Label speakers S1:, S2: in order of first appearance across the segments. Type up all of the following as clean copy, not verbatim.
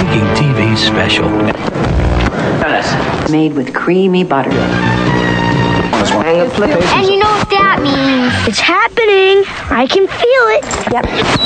S1: breathtaking TV special.
S2: Made with creamy butter.
S3: And you know what that means? It's happening. I can feel it.
S2: Yep.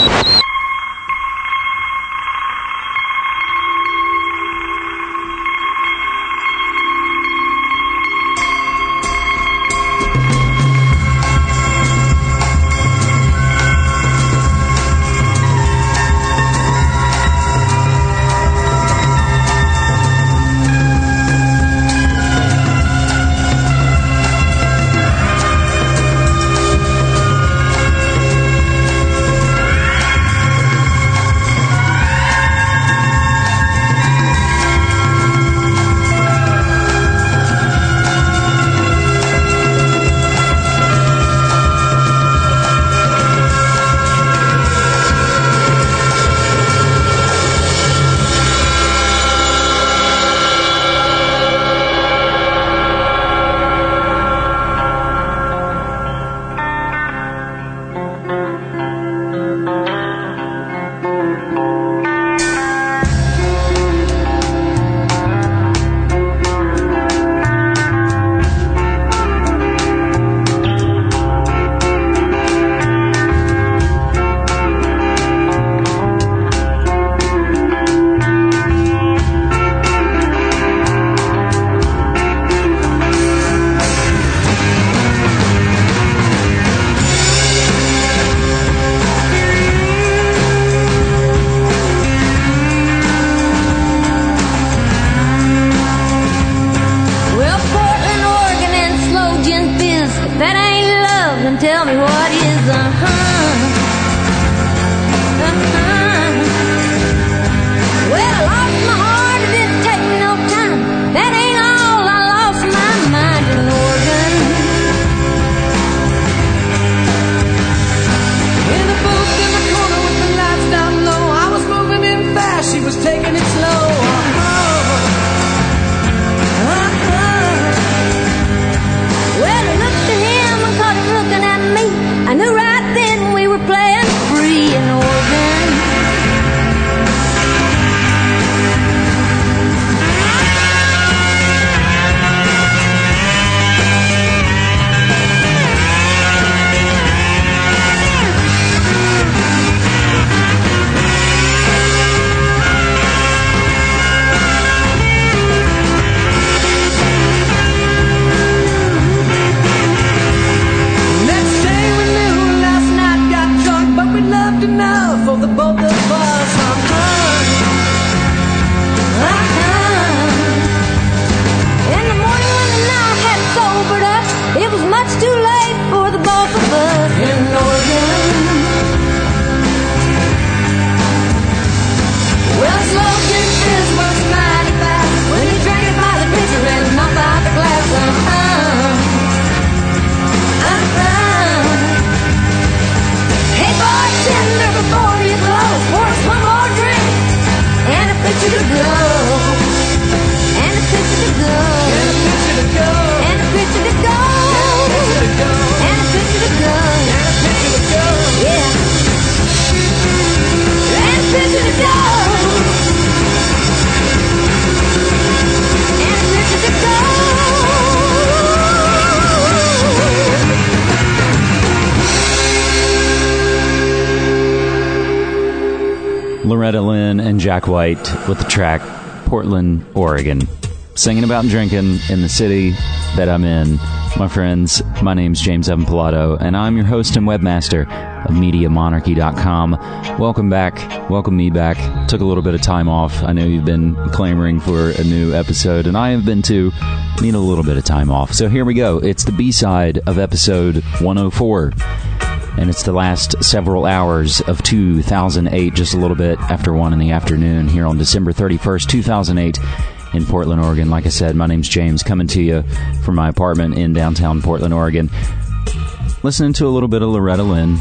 S4: Loretta Lynn and Jack White with the track Portland, Oregon. Singing about drinking in the city that I'm in. My friends, my name's James Evan Pilato, and I'm your host and webmaster of MediaMonarchy.com. Welcome back. Welcome me back. Took a little bit of time off. I know you've been clamoring for a new episode, and I have been too. Need a little bit of time off. So here we go. It's the B-side of episode 104. And it's the last several hours of 2008, just a little bit after 1 in the afternoon here on December 31st, 2008 in Portland, Oregon. Like I said, my name's James, coming to you from my apartment in downtown Portland, Oregon. Listening to a little bit of Loretta Lynn,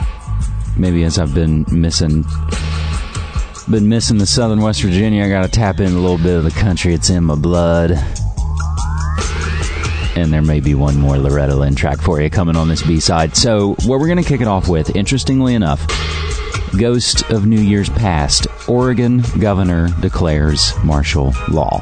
S4: maybe as I've been missing the southern West Virginia. I got to tap in a little bit of the country. It's in my blood. And there may be one more Loretta Lynn track for you coming on this B-side. So what we're going to kick it off with, interestingly enough, Ghost of New Year's Past. Oregon governor declares martial law.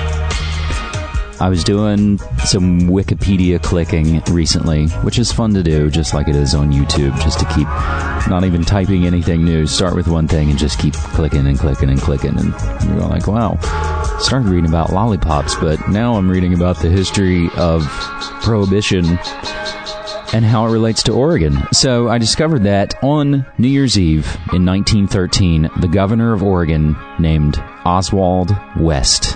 S4: I was doing some Wikipedia clicking recently, which is fun to do, just like it is on YouTube, just to keep not even typing anything new. Start with one thing and just keep clicking and clicking and clicking. And you're like, wow, started reading about lollipops, but now I'm reading about the history of Prohibition and how it relates to Oregon. So I discovered that on New Year's Eve in 1913, the governor of Oregon, named Oswald West,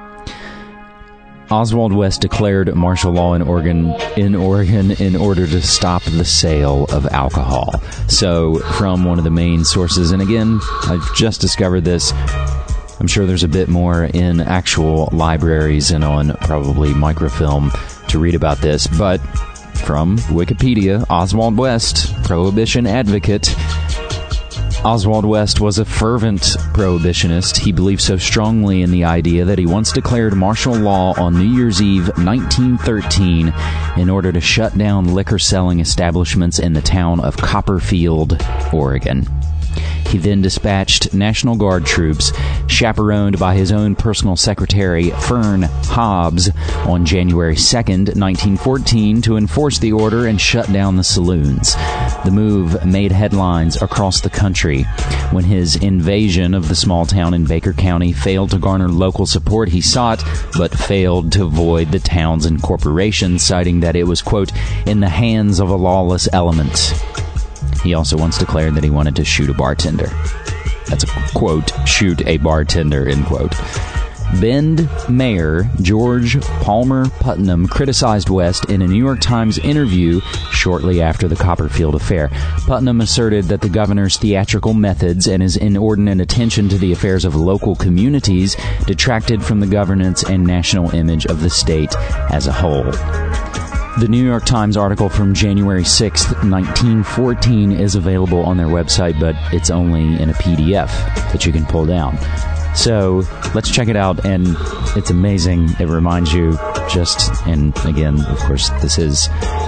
S4: declared martial law in Oregon in order to stop the sale of alcohol. So, from one of the main sources, and again, I've just discovered this. I'm sure there's a bit more in actual libraries and on probably microfilm to read about this, but from Wikipedia, Oswald West, Prohibition advocate. Oswald West was a fervent prohibitionist. He believed so strongly in the idea that he once declared martial law on New Year's Eve 1913 in order to shut down liquor-selling establishments in the town of Copperfield, Oregon. He then dispatched National Guard troops, chaperoned by his own personal secretary, Fern Hobbs, on January 2nd, 1914, to enforce the order and shut down the saloons. The move made headlines across the country. When his invasion of the small town in Baker County failed to garner local support he sought, but failed to void the town's incorporation, citing that it was, quote, in the hands of a lawless element. He also once declared that he wanted to shoot a bartender. That's a quote, shoot a bartender, end quote. Bend Mayor George Palmer Putnam criticized West in a New York Times interview shortly after the Copperfield affair. Putnam asserted that the governor's theatrical methods and his inordinate attention to the affairs of local communities detracted from the governance and national image of the state as a whole. The New York Times article from January 6th, 1914 is available on their website, but it's only in a PDF that you can pull down. So let's check it out, and it's amazing. It reminds you and again, of course, this is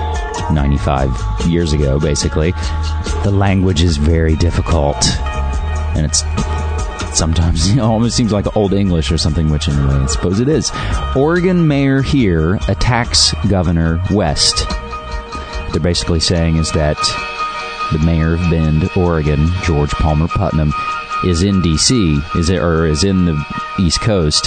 S4: 95 years ago, basically. The language is very difficult, and it's sometimes almost seems like Old English or something, which anyway, I suppose it is. Oregon mayor here attacks Governor West. What they're basically saying is that the mayor of Bend, Oregon, George Palmer Putnam, is in D.C., is in the East Coast,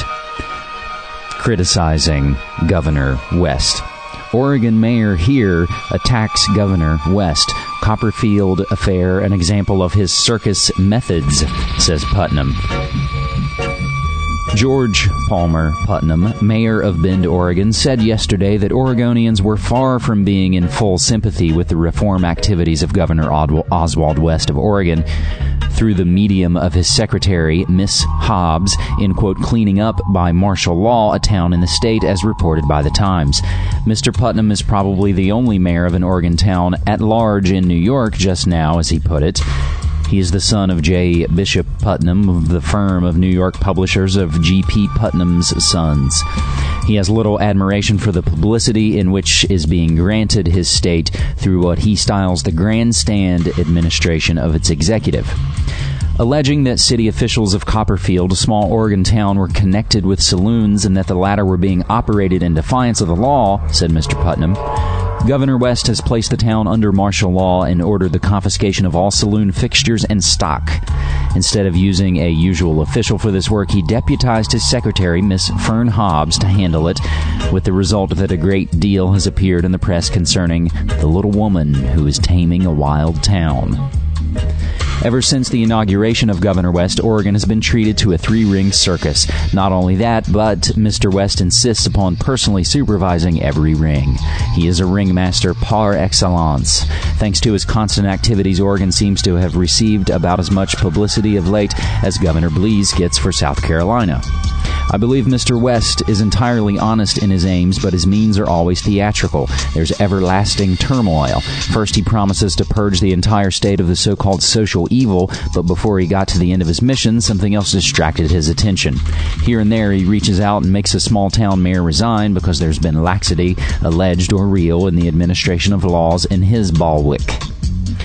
S4: criticizing Governor West. Oregon mayor here attacks Governor West. Copperfield affair, an example of his circus methods, says Putnam. George Palmer Putnam, mayor of Bend, Oregon, said yesterday that Oregonians were far from being in full sympathy with the reform activities of Governor Oswald West of Oregon through the medium of his secretary, Miss Hobbs, in, quote, cleaning up by martial law a town in the state, as reported by the Times. Mr. Putnam is probably the only mayor of an Oregon town at large in New York just now, as he put it. He is the son of J. Bishop Putnam of the firm of New York publishers of G.P. Putnam's Sons. He has little admiration for the publicity in which is being granted his state through what he styles the grandstand administration of its executive. Alleging that city officials of Copperfield, a small Oregon town, were connected with saloons and that the latter were being operated in defiance of the law, said Mr. Putnam. Governor West has placed the town under martial law and ordered the confiscation of all saloon fixtures and stock. Instead of using a usual official for this work, he deputized his secretary, Miss Fern Hobbs, to handle it, with the result that a great deal has appeared in the press concerning the little woman who is taming a wild town. Ever since the inauguration of Governor West, Oregon has been treated to a three-ring circus. Not only that, but Mr. West insists upon personally supervising every ring. He is a ringmaster par excellence. Thanks to his constant activities, Oregon seems to have received about as much publicity of late as Governor Blease gets for South Carolina. I believe Mr. West is entirely honest in his aims, but his means are always theatrical. There's everlasting turmoil. First, he promises to purge the entire state of the so-called social evil, but before he got to the end of his mission, something else distracted his attention. Here and there, he reaches out and makes a small-town mayor resign because there's been laxity, alleged or real, in the administration of laws in his bailiwick.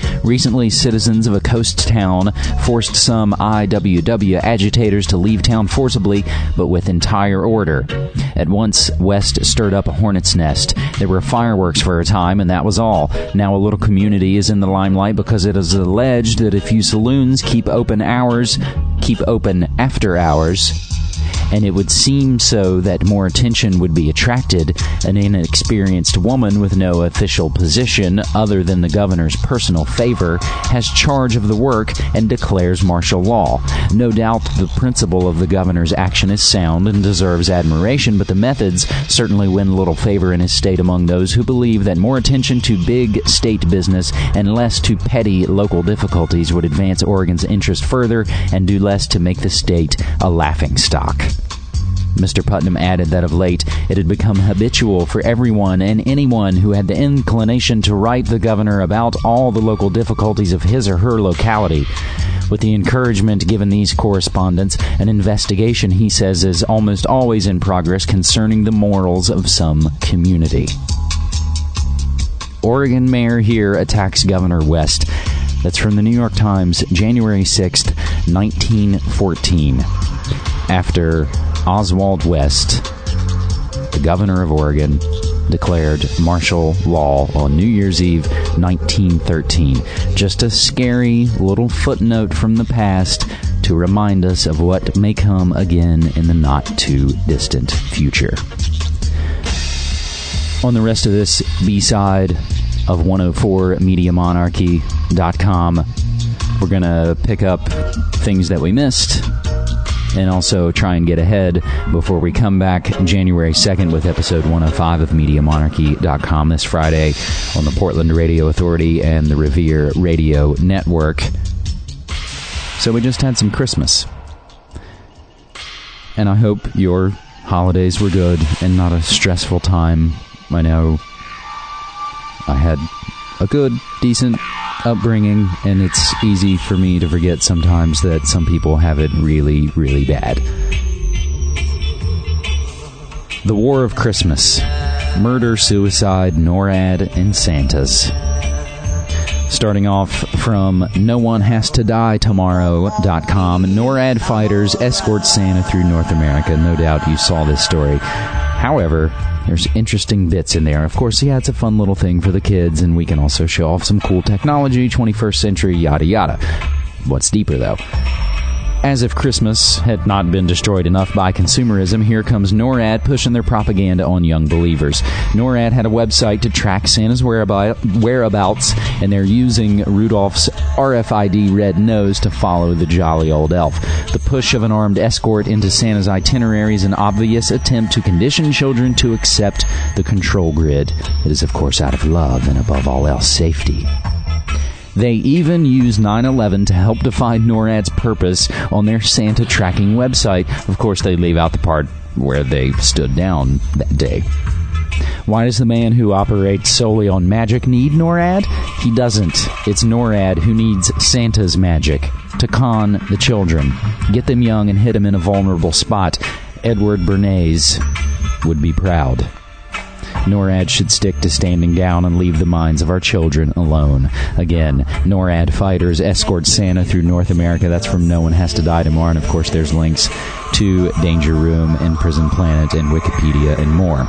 S4: Recently, citizens of a coast town forced some IWW agitators to leave town forcibly, but with entire order. At once, West stirred up a hornet's nest. There were fireworks for a time, and that was all. Now a little community is in the limelight because it is alleged that a few saloons keep open after hours, and it would seem so that more attention would be attracted. An inexperienced woman with no official position other than the governor's personal favor has charge of the work and declares martial law. No doubt the principle of the governor's action is sound and deserves admiration, but the methods certainly win little favor in his state among those who believe that more attention to big state business and less to petty local difficulties would advance Oregon's interest further and do less to make the state a laughingstock. Mr. Putnam added that of late it had become habitual for everyone and anyone who had the inclination to write the governor about all the local difficulties of his or her locality. With the encouragement given these correspondents, an investigation, he says, is almost always in progress concerning the morals of some community. Oregon mayor here attacks Governor West. That's from the New York Times, January 6th, 1914. After Oswald West, the governor of Oregon, declared martial law on New Year's Eve, 1913. Just a scary little footnote from the past to remind us of what may come again in the not-too-distant future. On the rest of this B-side of 104mediamonarchy.com, we're going to pick up things that we missed and also try and get ahead before we come back January 2nd with episode 105 of MediaMonarchy.com this Friday on the Portland Radio Authority and the Revere Radio Network. So we just had some Christmas. And I hope your holidays were good and not a stressful time. I know I had a good, decent upbringing, and it's easy for me to forget sometimes that some people have it really, really bad. The War of Christmas. Murder, suicide, NORAD, and Santas. Starting off from NoOneHasToDieTomorrow.com, NORAD fighters escort Santa through North America. No doubt you saw this story. However, there's interesting bits in there. Of course, yeah, it's a fun little thing for the kids, and we can also show off some cool technology, 21st century, yada yada. What's deeper, though? As if Christmas had not been destroyed enough by consumerism, here comes NORAD pushing their propaganda on young believers. NORAD had a website to track Santa's whereabouts, and they're using Rudolph's RFID red nose to follow the jolly old elf. The push of an armed escort into Santa's itinerary is an obvious attempt to condition children to accept the control grid. It is, of course, out of love and, above all else, safety. They even use 9/11 to help define NORAD's purpose on their Santa tracking website. Of course, they leave out the part where they stood down that day. Why does the man who operates solely on magic need NORAD? He doesn't. It's NORAD who needs Santa's magic to con the children, get them young and hit them in a vulnerable spot. Edward Bernays would be proud. NORAD should stick to standing down and leave the minds of our children alone. Again, NORAD fighters escort Santa through North America. That's from No One Has to Die Tomorrow. And, of course, there's links to Danger Room and Prison Planet and Wikipedia and more.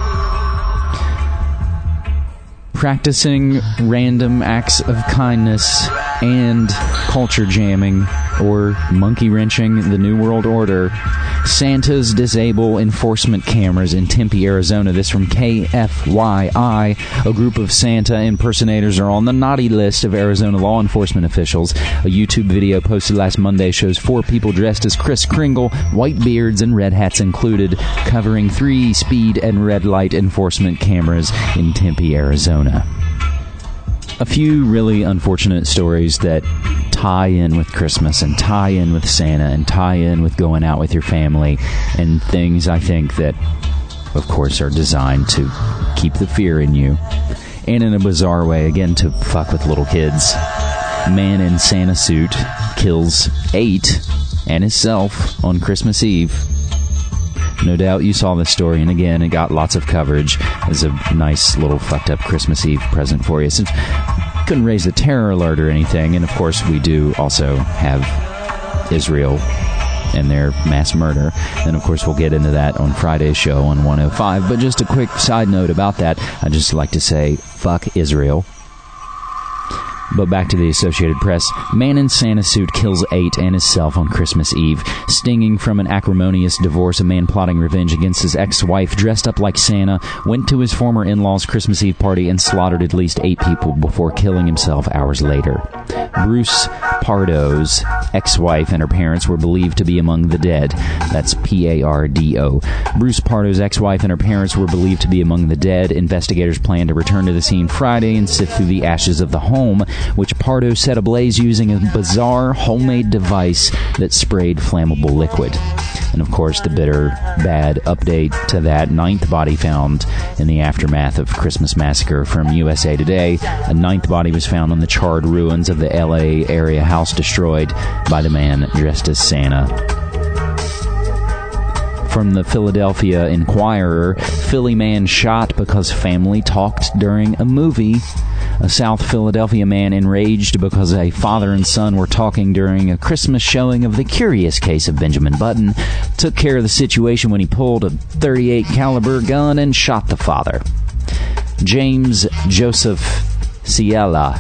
S4: Practicing random acts of kindness and culture jamming, or monkey wrenching the New World Order. Santas disable enforcement cameras in Tempe, Arizona. This from KFYI. A group of Santa impersonators are on the naughty list of Arizona law enforcement officials. A YouTube video posted last Monday shows 4 people dressed as Kris Kringle, white beards and red hats included, covering 3 speed and red light enforcement cameras in Tempe, Arizona. A few really unfortunate stories that tie in with Christmas and tie in with Santa and tie in with going out with your family, and things I think that, of course, are designed to keep the fear in you, and in a bizarre way, again, to fuck with little kids. Man in Santa suit kills 8 and himself on Christmas Eve. No doubt you saw this story, and again, it got lots of coverage as a nice little fucked up Christmas Eve present for you. Since couldn't raise a terror alert or anything. And of course, we do also have Israel and their mass murder. And of course, we'll get into that on Friday's show on 105. But just a quick side note about that, I'd just like to say, fuck Israel. But back to the Associated Press. Man in Santa suit kills 8 and himself on Christmas Eve. Stinging from an acrimonious divorce, a man plotting revenge against his ex-wife dressed up like Santa went to his former in-laws' Christmas Eve party and slaughtered at least 8 people before killing himself hours later. Bruce Pardo's ex-wife and her parents were believed to be among the dead. That's P-A-R-D-O. Bruce Pardo's ex-wife and her parents were believed to be among the dead. Investigators plan to return to the scene Friday and sift through the ashes of the home, which Pardo set ablaze using a bizarre homemade device that sprayed flammable liquid. And of course, the bitter, bad update to that 9th body found in the aftermath of Christmas Massacre from USA Today. A 9th body was found on the charred ruins of the LA area house destroyed by the man dressed as Santa. From the Philadelphia Inquirer, Philly man shot because family talked during a movie. A South Philadelphia man enraged because a father and son were talking during a Christmas showing of The Curious Case of Benjamin Button took care of the situation when he pulled a .38 caliber gun and shot the father. James Joseph Cialla,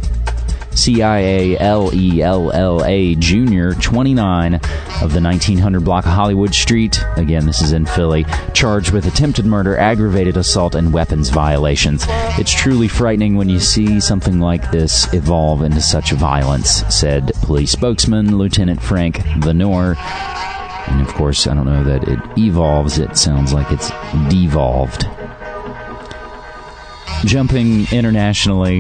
S4: C-I-A-L-E-L-L-A Jr., 29, of the 1900 block of Hollywood Street, again, this is in Philly, charged with attempted murder, aggravated assault, and weapons violations. It's truly frightening when you see something like this evolve into such violence, said police spokesman Lieutenant Frank Venor. And of course, I don't know that it evolves, it sounds like it's devolved. Jumping internationally,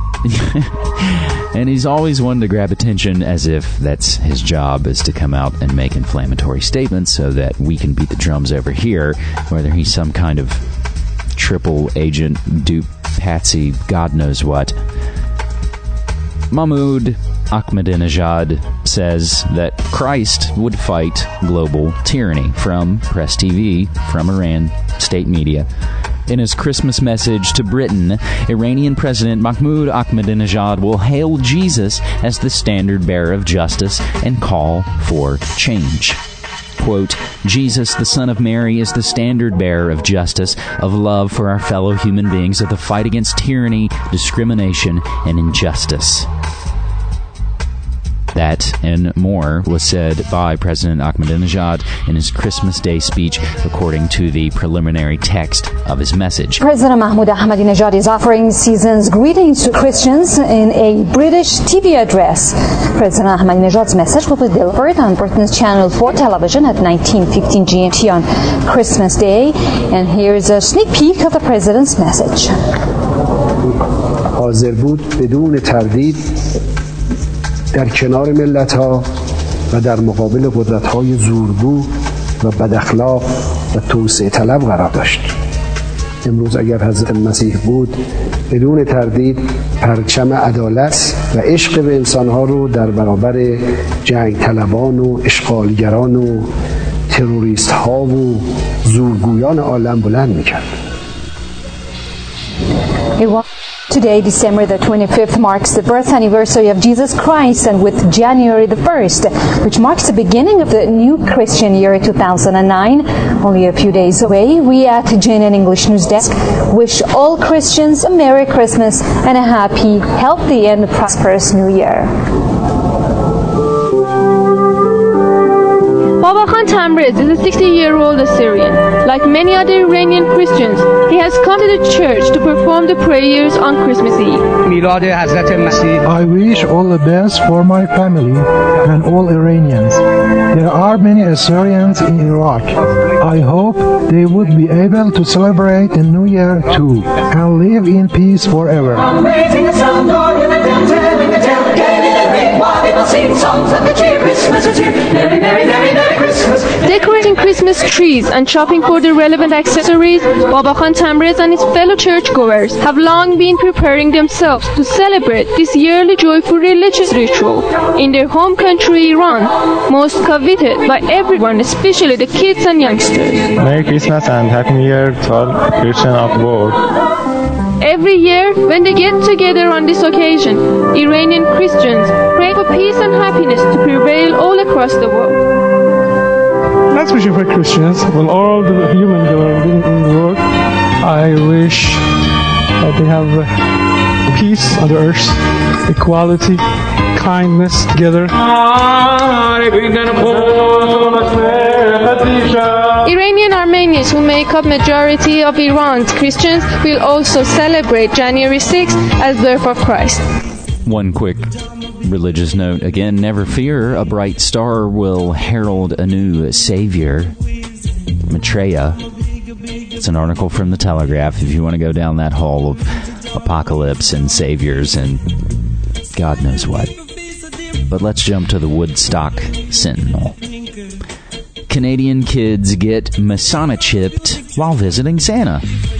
S4: and he's always one to grab attention as if that's his job, is to come out and make inflammatory statements so that we can beat the drums over here, whether he's some kind of triple agent, dupe, patsy, God knows what. Mahmoud Ahmadinejad says that Christ would fight global tyranny from Press TV, from Iran, state media. In his Christmas message to Britain, Iranian President Mahmoud Ahmadinejad will hail Jesus as the standard bearer of justice and call for change. Quote, Jesus, the Son of Mary, is the standard bearer of justice, of love for our fellow human beings, of the fight against tyranny, discrimination, and injustice. That and more was said by President Ahmadinejad in his Christmas Day speech, according to the preliminary text of his message.
S1: President Mahmoud Ahmadinejad is offering season's greetings to Christians in a British TV address. President Ahmadinejad's message will be delivered on Britain's Channel 4 television at 19:15 GMT on Christmas Day. And here's a sneak peek of the president's message.
S2: حاضر بود بدون تردید در کنار ملت‌ها و در مقابل قدرت‌های زورگو و بداخلاق و توسعه طلب قرار داشت. امروز اگر حضرت مسیح بود بدون تردید پرچم عدالت و عشق به انسان‌ها رو در برابر جنگ طلبان و اشغالگران و تروریست‌ها و زورگویان عالم بلند می‌کرد.
S1: Today, December the 25th, marks the birth anniversary of Jesus Christ, and with January the 1st, which marks the beginning of the new Christian year 2009, only a few days away, we at JNN English News Desk wish all Christians a Merry Christmas and a happy, healthy, and prosperous New Year.
S5: Baba Khan Tamriz is a 60-year-old Assyrian. Like many other Iranian Christians, he has come to the church to perform the prayers on Christmas Eve.
S6: I wish all the best for my family and all Iranians. There are many Assyrians in Iraq. I hope they would be able to celebrate the New Year too and live in peace forever.
S5: Decorating Christmas trees and shopping for the relevant accessories, Baba Khan Tamriz and his fellow churchgoers have long been preparing themselves to celebrate this yearly joyful religious ritual in their home country Iran, most coveted by everyone, especially the kids and youngsters.
S7: Merry Christmas and Happy New Year to all Christians of the world.
S5: Every year, when they get together on this occasion, Iranian Christians pray for peace and happiness to prevail all across the world.
S7: Especially for Christians, well, all the humans that are living in the world, I wish that they have peace on the earth, equality, kindness together.
S5: Iranian Armenians, who make up majority of Iran's Christians, will also celebrate January 6th as Birth of Christ.
S4: One quick religious note. Again, never fear, a bright star will herald a new savior, Maitreya. It's an article from the Telegraph if you want to go down that hall of apocalypse and saviors and God knows what. But let's jump to the Woodstock Sentinel. Canadian kids get Masonic chipped while visiting Santa.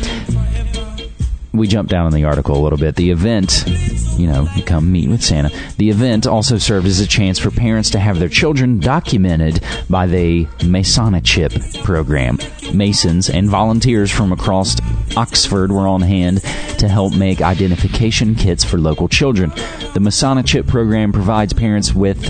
S4: We jumped down in the article a little bit. The event, you come meet with Santa. The event also served as a chance for parents to have their children documented by the Masonic Chip program. Masons and volunteers from across Oxford were on hand to help make identification kits for local children. The Masonic Chip program provides parents with...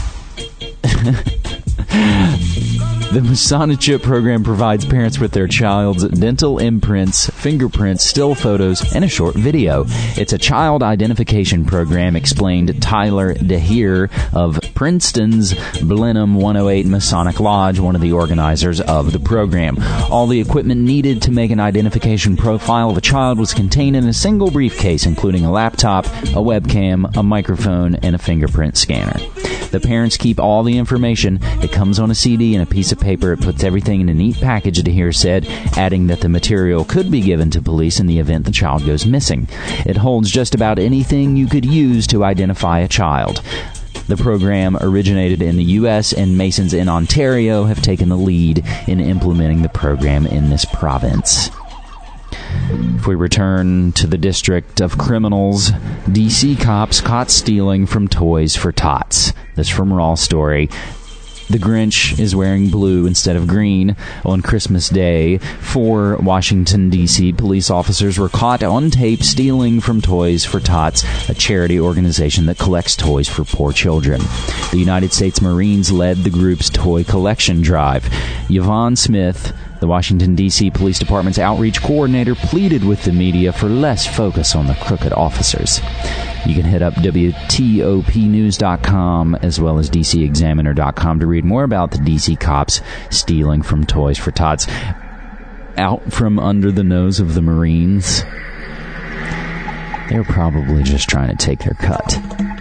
S4: The Masonic Chip program provides parents with their child's dental imprints, fingerprints, still photos, and a short video. It's a child identification program, explained Tyler DeHeer of Princeton's Blenheim 108 Masonic Lodge, one of the organizers of the program. All the equipment needed to make an identification profile of a child was contained in a single briefcase, including a laptop, a webcam, a microphone, and a fingerprint scanner. The parents keep all the information. It comes on a CD and a piece of paper. It puts everything in a neat package, DeHeer said, adding that the material could be given to police in the event the child goes missing. It holds just about anything you could use to identify a child. The program originated in the U.S., and Masons in Ontario have taken the lead in implementing the program in this province. If we return to the District of Criminals, D.C. cops caught stealing from Toys for Tots. This from Raw Story. The Grinch is wearing blue instead of green. On Christmas Day, 4 Washington, D.C. police officers were caught on tape stealing from Toys for Tots, a charity organization that collects toys for poor children. The United States Marines led the group's toy collection drive. Yvonne Smith, the Washington, D.C. Police Department's outreach coordinator, pleaded with the media for less focus on the crooked officers. You can hit up WTOPnews.com as well as DCExaminer.com to read more about the D.C. cops stealing from Toys for Tots. Out from under the nose of the Marines, they're probably just trying to take their cut.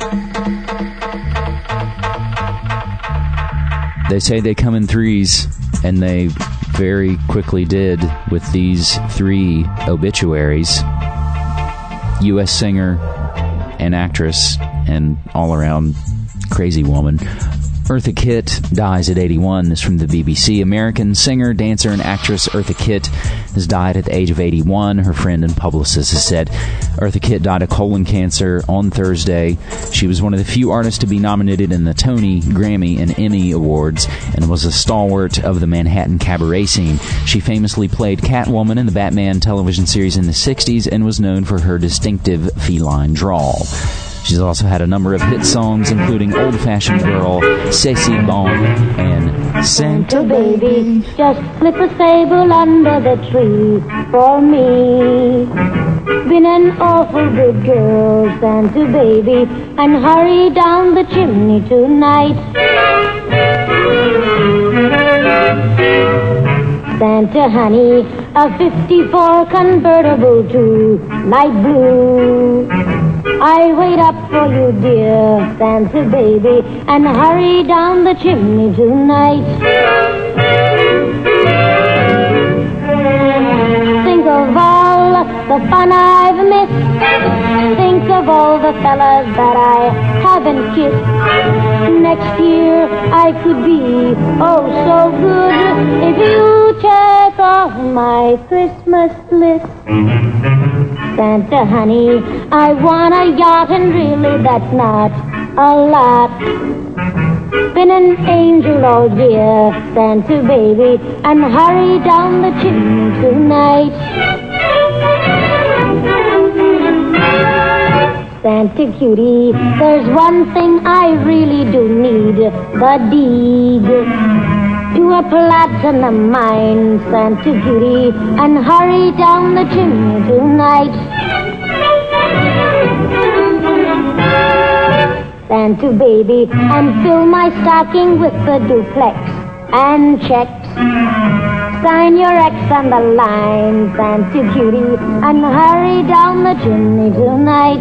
S4: They say they come in threes, and they very quickly did with these 3 obituaries. U.S. singer and actress and all-around crazy woman Eartha Kitt dies at 81. This from the BBC. American singer, dancer, and actress Eartha Kitt has died at the age of 81. Her friend and publicist has said Eartha Kitt died of colon cancer on Thursday. She was one of the few artists to be nominated in the Tony, Grammy, and Emmy Awards and was a stalwart of the Manhattan cabaret scene. She famously played Catwoman in the Batman television series in the 60s and was known for her distinctive feline drawl. She's also had a number of hit songs, including Old Fashioned Girl, C'est Si Bon, and Santa
S8: Baby, just slip a sable under the tree for me. Been an awful good girl, Santa Baby, and hurry down the chimney tonight. Santa honey, a 54 convertible to light blue. I wait up for you, dear Santa Baby, and hurry down the chimney tonight. Think of all the fun I've missed. Think of all the fellas that I haven't kissed. Next year I could be oh so good if you check off my Christmas list. Santa honey, I want a yacht, and really that's not a lot. Been an angel all year, Santa Baby, and hurry down the chimney tonight. Santa Cutie, there's one thing I really do need, the deed to a platinum mine, Santa Cutie, and hurry down the chimney tonight. Santa baby, and fill my stocking with the duplex and checks. Sign your X on the line, Santa Cutie, and hurry down the chimney tonight.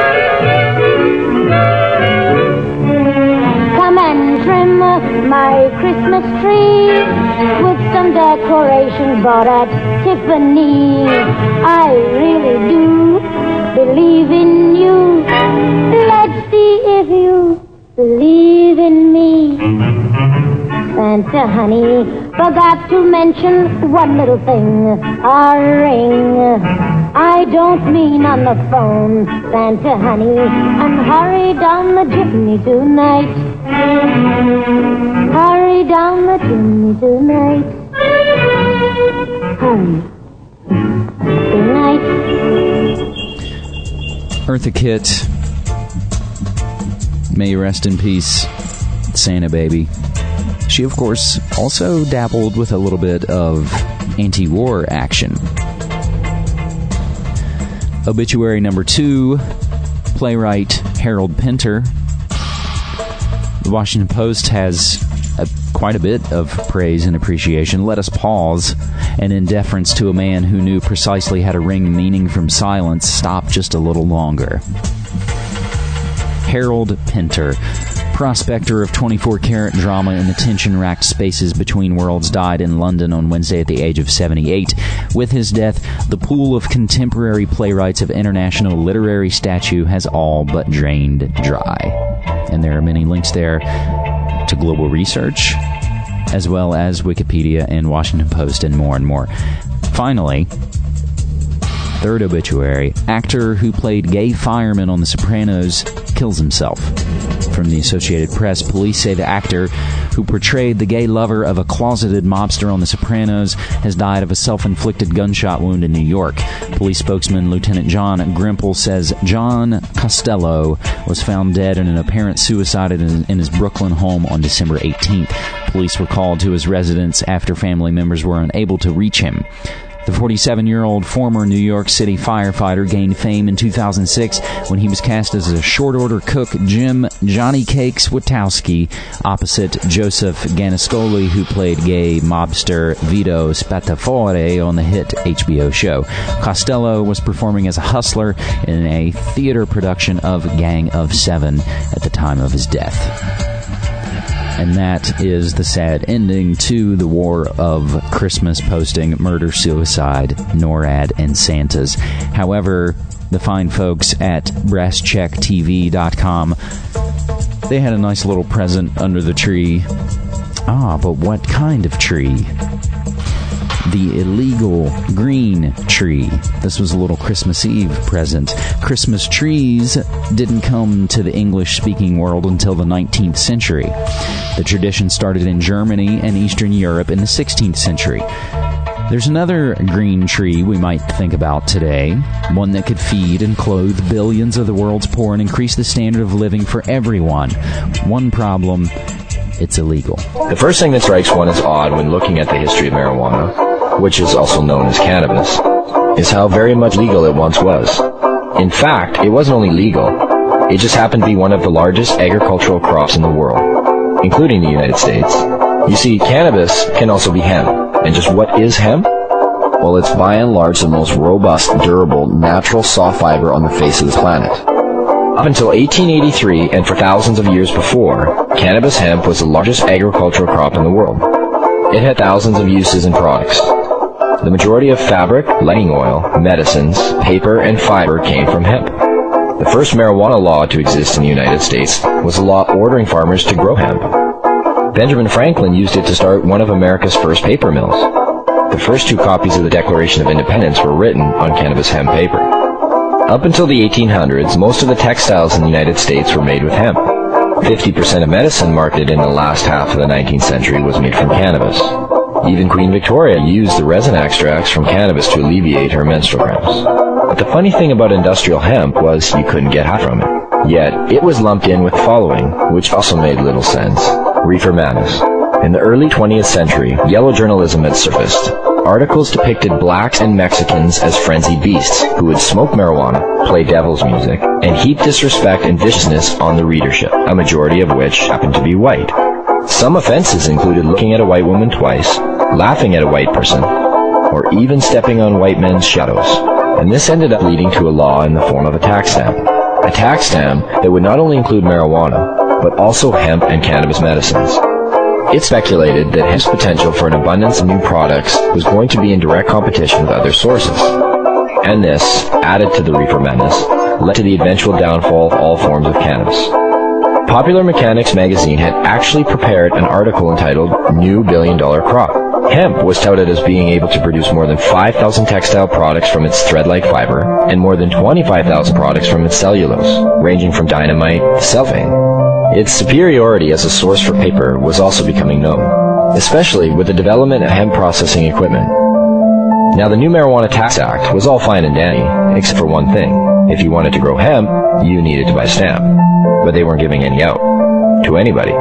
S8: Come and trim my Christmas tree with some decorations bought at Tiffany. I really do believe in you. Let's see if you believe in me. Santa honey, forgot to mention one little thing, a ring. I don't mean on the phone, Santa honey, and hurry down the chimney tonight. Hurry down the chimney tonight. Hurry. Good night.
S4: Eartha Kitt, may you rest in peace, Santa baby. She, of course, also dabbled with a little bit of anti-war action. Obituary number 2, playwright Harold Pinter. The Washington Post has quite a bit of praise and appreciation. Let us pause, and in deference to a man who knew precisely how to wring meaning from silence, stop just a little longer. Harold Pinter, prospector of 24-karat drama in the tension-racked spaces between worlds, died in London on Wednesday at the age of 78. With his death, the pool of contemporary playwrights of international literary stature has all but drained dry. And there are many links there to global research, as well as Wikipedia and Washington Post and more and more. Finally, third obituary, actor who played gay fireman on The Sopranos kills himself. From the Associated Press, police say the actor, who portrayed the gay lover of a closeted mobster on The Sopranos, has died of a self-inflicted gunshot wound in New York. Police spokesman Lieutenant John Grimple says John Costello was found dead in an apparent suicide in his Brooklyn home on December 18th. Police were called to his residence after family members were unable to reach him. The 47-year-old former New York City firefighter gained fame in 2006 when he was cast as a short-order cook, Jim Johnny Cakes Witowski, opposite Joseph Ganiscoli, who played gay mobster Vito Spatafore on the hit HBO show. Costello was performing as a hustler in a theater production of Gang of Seven at the time of his death. And that is the sad ending to the war of Christmas posting, murder, suicide, NORAD, and Santas. However, the fine folks at BrassCheckTV.com, they had a nice little present under the tree. But what kind of tree? The illegal green tree. This was a little Christmas Eve present. Christmas trees didn't come to the English-speaking world until the 19th century. The tradition started in Germany and Eastern Europe in the 16th century. There's another green tree we might think about today, one that could feed and clothe billions of the world's poor and increase the standard of living for everyone. One problem: it's illegal.
S9: The first thing that strikes one as odd when looking at the history of marijuana, which is also known as cannabis, is how very much legal it once was. In fact, it wasn't only legal, it just happened to be one of the largest agricultural crops in the world, including the United States. You see, cannabis can also be hemp. And just what is hemp? Well, it's by and large the most robust, durable, natural saw fiber on the face of the planet. Up until 1883, and for thousands of years before, cannabis hemp was the largest agricultural crop in the world. It had thousands of uses and products. The majority of fabric, lighting oil, medicines, paper, and fiber came from hemp. The first marijuana law to exist in the United States was a law ordering farmers to grow hemp. Benjamin Franklin used it to start one of America's first paper mills. The first 2 copies of the Declaration of Independence were written on cannabis hemp paper. Up until the 1800s, most of the textiles in the United States were made with hemp. 50% of medicine marketed in the last half of the 19th century was made from cannabis. Even Queen Victoria used the resin extracts from cannabis to alleviate her menstrual cramps. But the funny thing about industrial hemp was you couldn't get high from it. Yet, it was lumped in with the following, which also made little sense. Reefer Madness. In the early 20th century, yellow journalism had surfaced. Articles depicted blacks and Mexicans as frenzied beasts who would smoke marijuana, play devil's music, and heap disrespect and viciousness on the readership, a majority of which happened to be white. Some offenses included looking at a white woman twice, laughing at a white person, or even stepping on white men's shadows. And this ended up leading to a law in the form of a tax stamp. A tax stamp that would not only include marijuana, but also hemp and cannabis medicines. It speculated that hemp's potential for an abundance of new products was going to be in direct competition with other sources. And this, added to the reefer madness, led to the eventual downfall of all forms of cannabis. Popular Mechanics magazine had actually prepared an article entitled New Billion-Dollar Crop. Hemp was touted as being able to produce more than 5,000 textile products from its thread-like fiber and more than 25,000 products from its cellulose, ranging from dynamite to cellophane. Its superiority as a source for paper was also becoming known, especially with the development of hemp processing equipment. Now, the new Marijuana Tax Act was all fine and dandy, except for one thing. If you wanted to grow hemp, you needed to buy a stamp. But they weren't giving any out to anybody.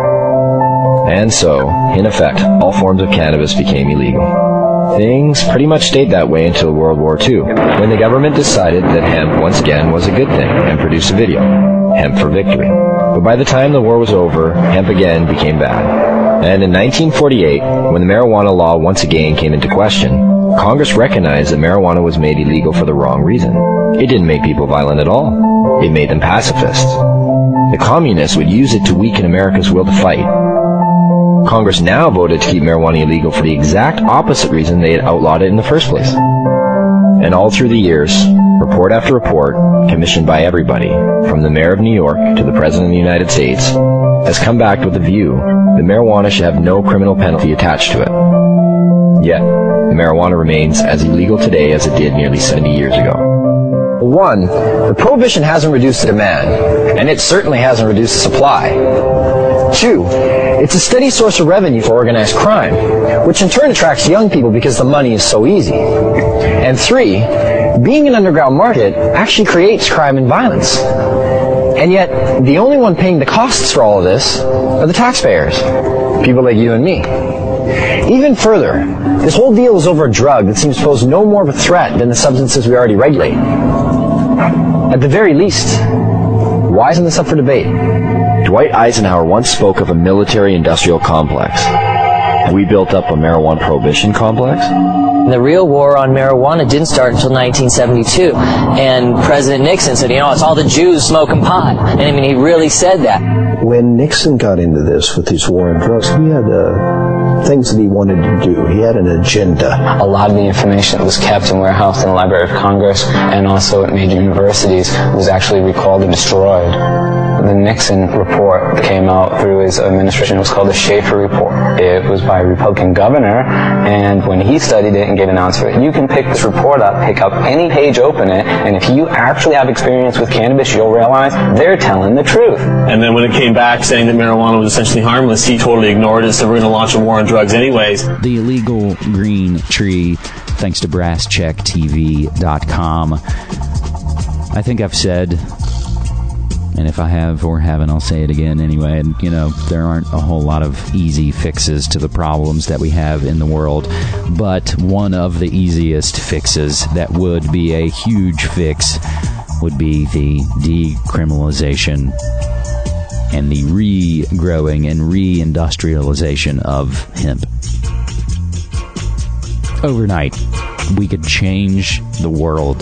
S9: And so, in effect, all forms of cannabis became illegal. Things pretty much stayed that way until World War II, when the government decided that hemp once again was a good thing and produced a video, Hemp for Victory. But by the time the war was over, hemp again became bad. And in 1948, when the marijuana law once again came into question, Congress recognized that marijuana was made illegal for the wrong reason. It didn't make people violent at all. It made them pacifists. The communists would use it to weaken America's will to fight. Congress now voted to keep marijuana illegal for the exact opposite reason they had outlawed it in the first place. And all through the years, report after report, commissioned by everybody, from the mayor of New York to the president of the United States, has come back with the view that marijuana should have no criminal penalty attached to it. Yet, marijuana remains as illegal today as it did nearly 70 years ago. 1, the prohibition hasn't reduced the demand, and it certainly hasn't reduced the supply. 2, it's a steady source of revenue for organized crime, which in turn attracts young people because the money is so easy. And 3, being an underground market actually creates crime and violence. And yet, the only one paying the costs for all of this are the taxpayers, people like you and me. Even further, this whole deal is over a drug that seems to pose no more of a threat than the substances we already regulate. At the very least, why isn't this up for debate? Dwight Eisenhower once spoke of a military-industrial complex. Have we built up a marijuana prohibition complex?
S10: The real war on marijuana didn't start until 1972, and President Nixon said, it's all the Jews smoking pot. And I mean, he really said that.
S11: When Nixon got into this with his war on drugs, he had things that he wanted to do. He had an agenda.
S12: A lot of the information that was kept and warehoused in the Library of Congress and also at major universities was actually recalled and destroyed. The Nixon report that came out through his administration was called the Schaefer Report. It was by a Republican governor, and when he studied it and gave an answer, you can pick this report up, pick up any page, open it, and if you actually have experience with cannabis, you'll realize they're telling the truth.
S13: And then when it came back saying that marijuana was essentially harmless, he totally ignored it, so we're going to launch a war on drugs anyways.
S4: The illegal green tree, thanks to BrassCheckTV.com. I think I've said, and if I have or haven't, I'll say it again anyway. And, there aren't a whole lot of easy fixes to the problems that we have in the world. But one of the easiest fixes that would be a huge fix would be the decriminalization and the regrowing and reindustrialization of hemp. Overnight, we could change the world.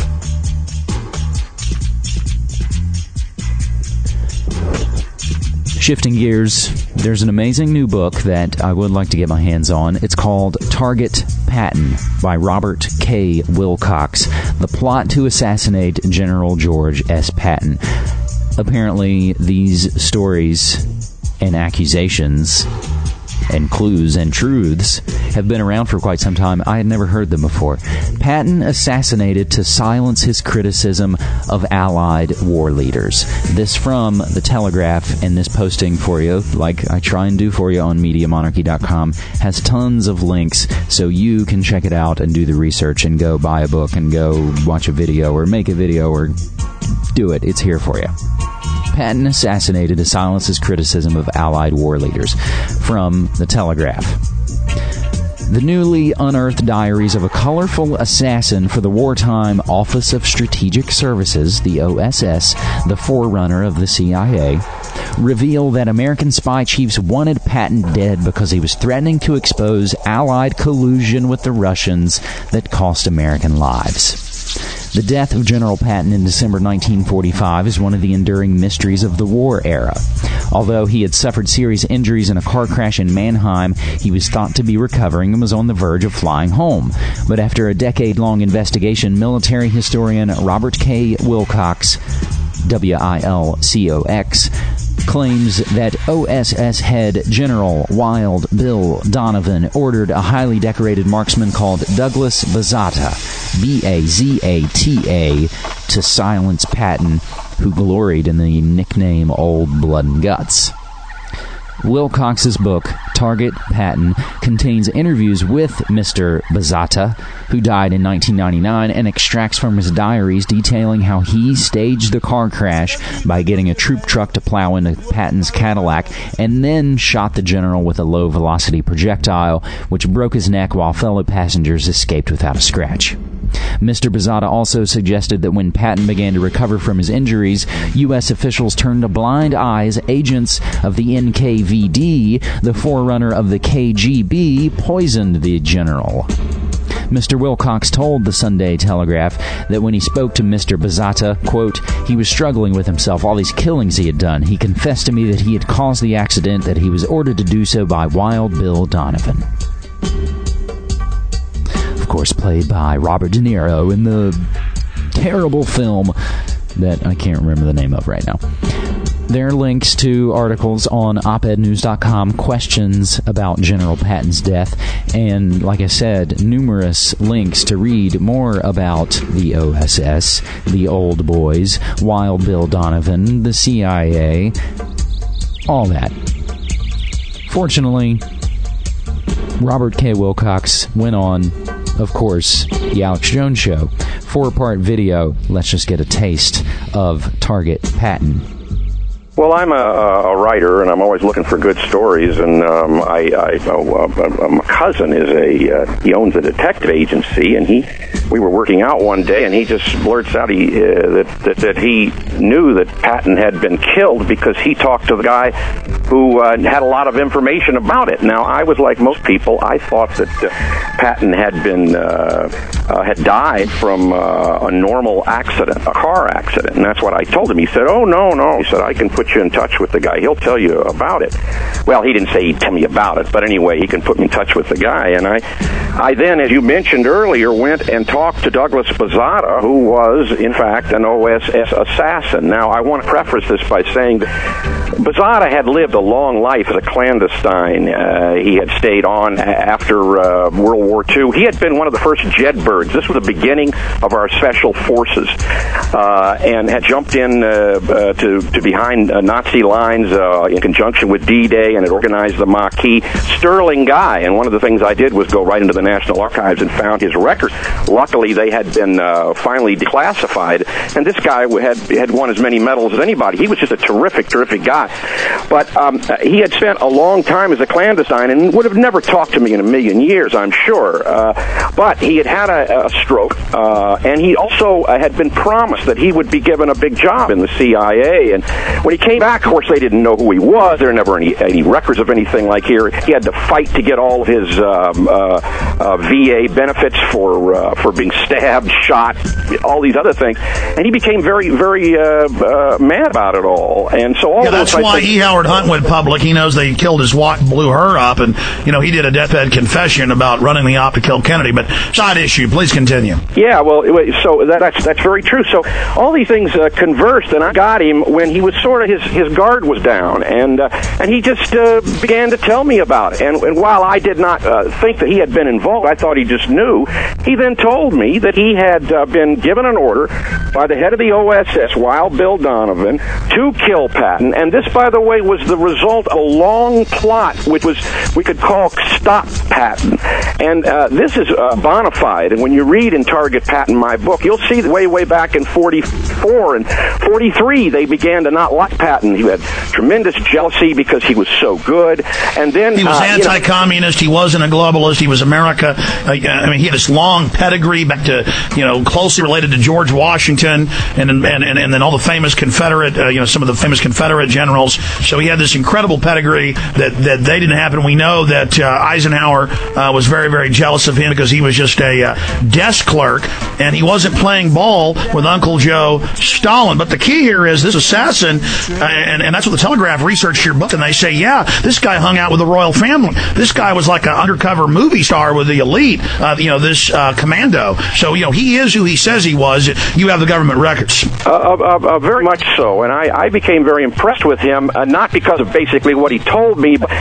S4: Shifting gears, there's an amazing new book that I would like to get my hands on. It's called Target Patton by Robert K. Wilcox, The Plot to Assassinate General George S. Patton. Apparently, these stories and accusations and clues and truths have been around for quite some time. I had never heard them before. Patton assassinated to silence his criticism of Allied war leaders. This from The Telegraph, and this posting for you, like I try and do for you on MediaMonarchy.com, has tons of links so you can check it out and do the research and go buy a book and go watch a video or make a video or do it. It's here for you. Patton assassinated to silence his criticism of Allied war leaders. From The Telegraph. The newly unearthed diaries of a colorful assassin for the wartime Office of Strategic Services, the OSS, the forerunner of the CIA, reveal that American spy chiefs wanted Patton dead because he was threatening to expose Allied collusion with the Russians that cost American lives. The death of General Patton in December 1945 is one of the enduring mysteries of the war era. Although he had suffered serious injuries in a car crash in Mannheim, he was thought to be recovering and was on the verge of flying home. But after a decade-long investigation, military historian Robert K. Wilcox, W-I-L-C-O-X, claims that OSS head General Wild Bill Donovan ordered a highly decorated marksman called Douglas Bazata, B-A-Z-A-T-A, to silence Patton, who gloried in the nickname Old Blood and Guts. Wilcox's book, Target Patton, contains interviews with Mr. Bazata, who died in 1999, and extracts from his diaries detailing how he staged the car crash by getting a troop truck to plow into Patton's Cadillac and then shot the general with a low-velocity projectile, which broke his neck while fellow passengers escaped without a scratch. Mr. Bazata also suggested that when Patton began to recover from his injuries, U.S. officials turned a blind eye as agents of the NKVD, the forerunner of the KGB, poisoned the general. Mr. Wilcox told the Sunday Telegraph that when he spoke to Mr. Bazata, quote, he was struggling with himself, all these killings he had done. He confessed to me that he had caused the accident, that he was ordered to do so by Wild Bill Donovan. Of course, played by Robert De Niro in the terrible film that I can't remember the name of right now. There are links to articles on opednews.com, questions about General Patton's death, and, like I said, numerous links to read more about the OSS, the old boys, Wild Bill Donovan, the CIA, all that. Fortunately, Robert K. Wilcox went on, of course, The Alex Jones Show. 4-part video. Let's just get a taste of Target Patton.
S14: Well, I'm a writer, and I'm always looking for good stories. And my cousin is he owns a detective agency, and we were working out one day, and he just blurts out that he knew that Patton had been killed because he talked to the guy who had a lot of information about it. Now, I was like most people. I thought that Patton had died from a normal accident, a car accident, and that's what I told him. He said, "Oh, no." He said, "I can put you in touch with the guy. He'll tell you about it." Well, he didn't say he'd tell me about it, but anyway, he can put me in touch with the guy. And I then, as you mentioned earlier, went and talked to Douglas Bazata, who was, in fact, an OSS assassin. Now, I want to preface this by saying that Bazata had lived a long life as a clandestine. He had stayed on after World War II. He had been one of the first Jedburghs. This was the beginning of our special forces, and had jumped in to behind Nazi lines in conjunction with D-Day, and had organized the Maquis. Sterling guy, and one of the things I did was go right into the National Archives and found his record. Luckily, they had been finally declassified, and this guy had won as many medals as anybody. He was just a terrific guy. But he had spent a long time as a clandestine and would have never talked to me in a million years, I'm sure. But he had a stroke, and he also had been promised that he would be given a big job in the CIA. And when he came back, of course, they didn't know who he was. There were never any records of anything like here. He had to fight to get all of his VA benefits for being stabbed, shot, all these other things. And he became very, very mad about it all. And so all
S15: that's why E. Howard Hunt Hollywood public, he knows they killed his wife, blew her up, and, he did a deathbed confession about running the op to kill Kennedy. But side issue, please continue.
S14: Yeah, well, so that's very true. So all these things conversed, and I got him when he was sort of, his guard was down, and he just began to tell me about it. And while I did not think that he had been involved, I thought he just knew. He then told me that he had been given an order by the head of the OSS, Wild Bill Donovan, to kill Patton. And this, by the way, was the result of a long plot, which we could call Stop Patton. And this is bona fide. And when you read in Target Patton, my book, you'll see that way back in 44 and 43, they began to not like Patton. He had tremendous jealousy because he was so good. And then
S15: he was anti-communist. He wasn't a globalist. He was America. He had this long pedigree back to, closely related to George Washington and then all the famous Confederate, some of the famous Confederate generals. So he had this incredible pedigree that they didn't have. And we know that Eisenhower was very, very jealous of him because he was just a desk clerk and he wasn't playing ball with Uncle Joe Stalin. But the key here is this assassin, and that's what the Telegraph researched your book, and they say, this guy hung out with the royal family. This guy was like an undercover movie star with the elite, this commando. So, he is who he says he was. You have the government records.
S14: Very much so. And I became very impressed with him, not because of basically what he told me, but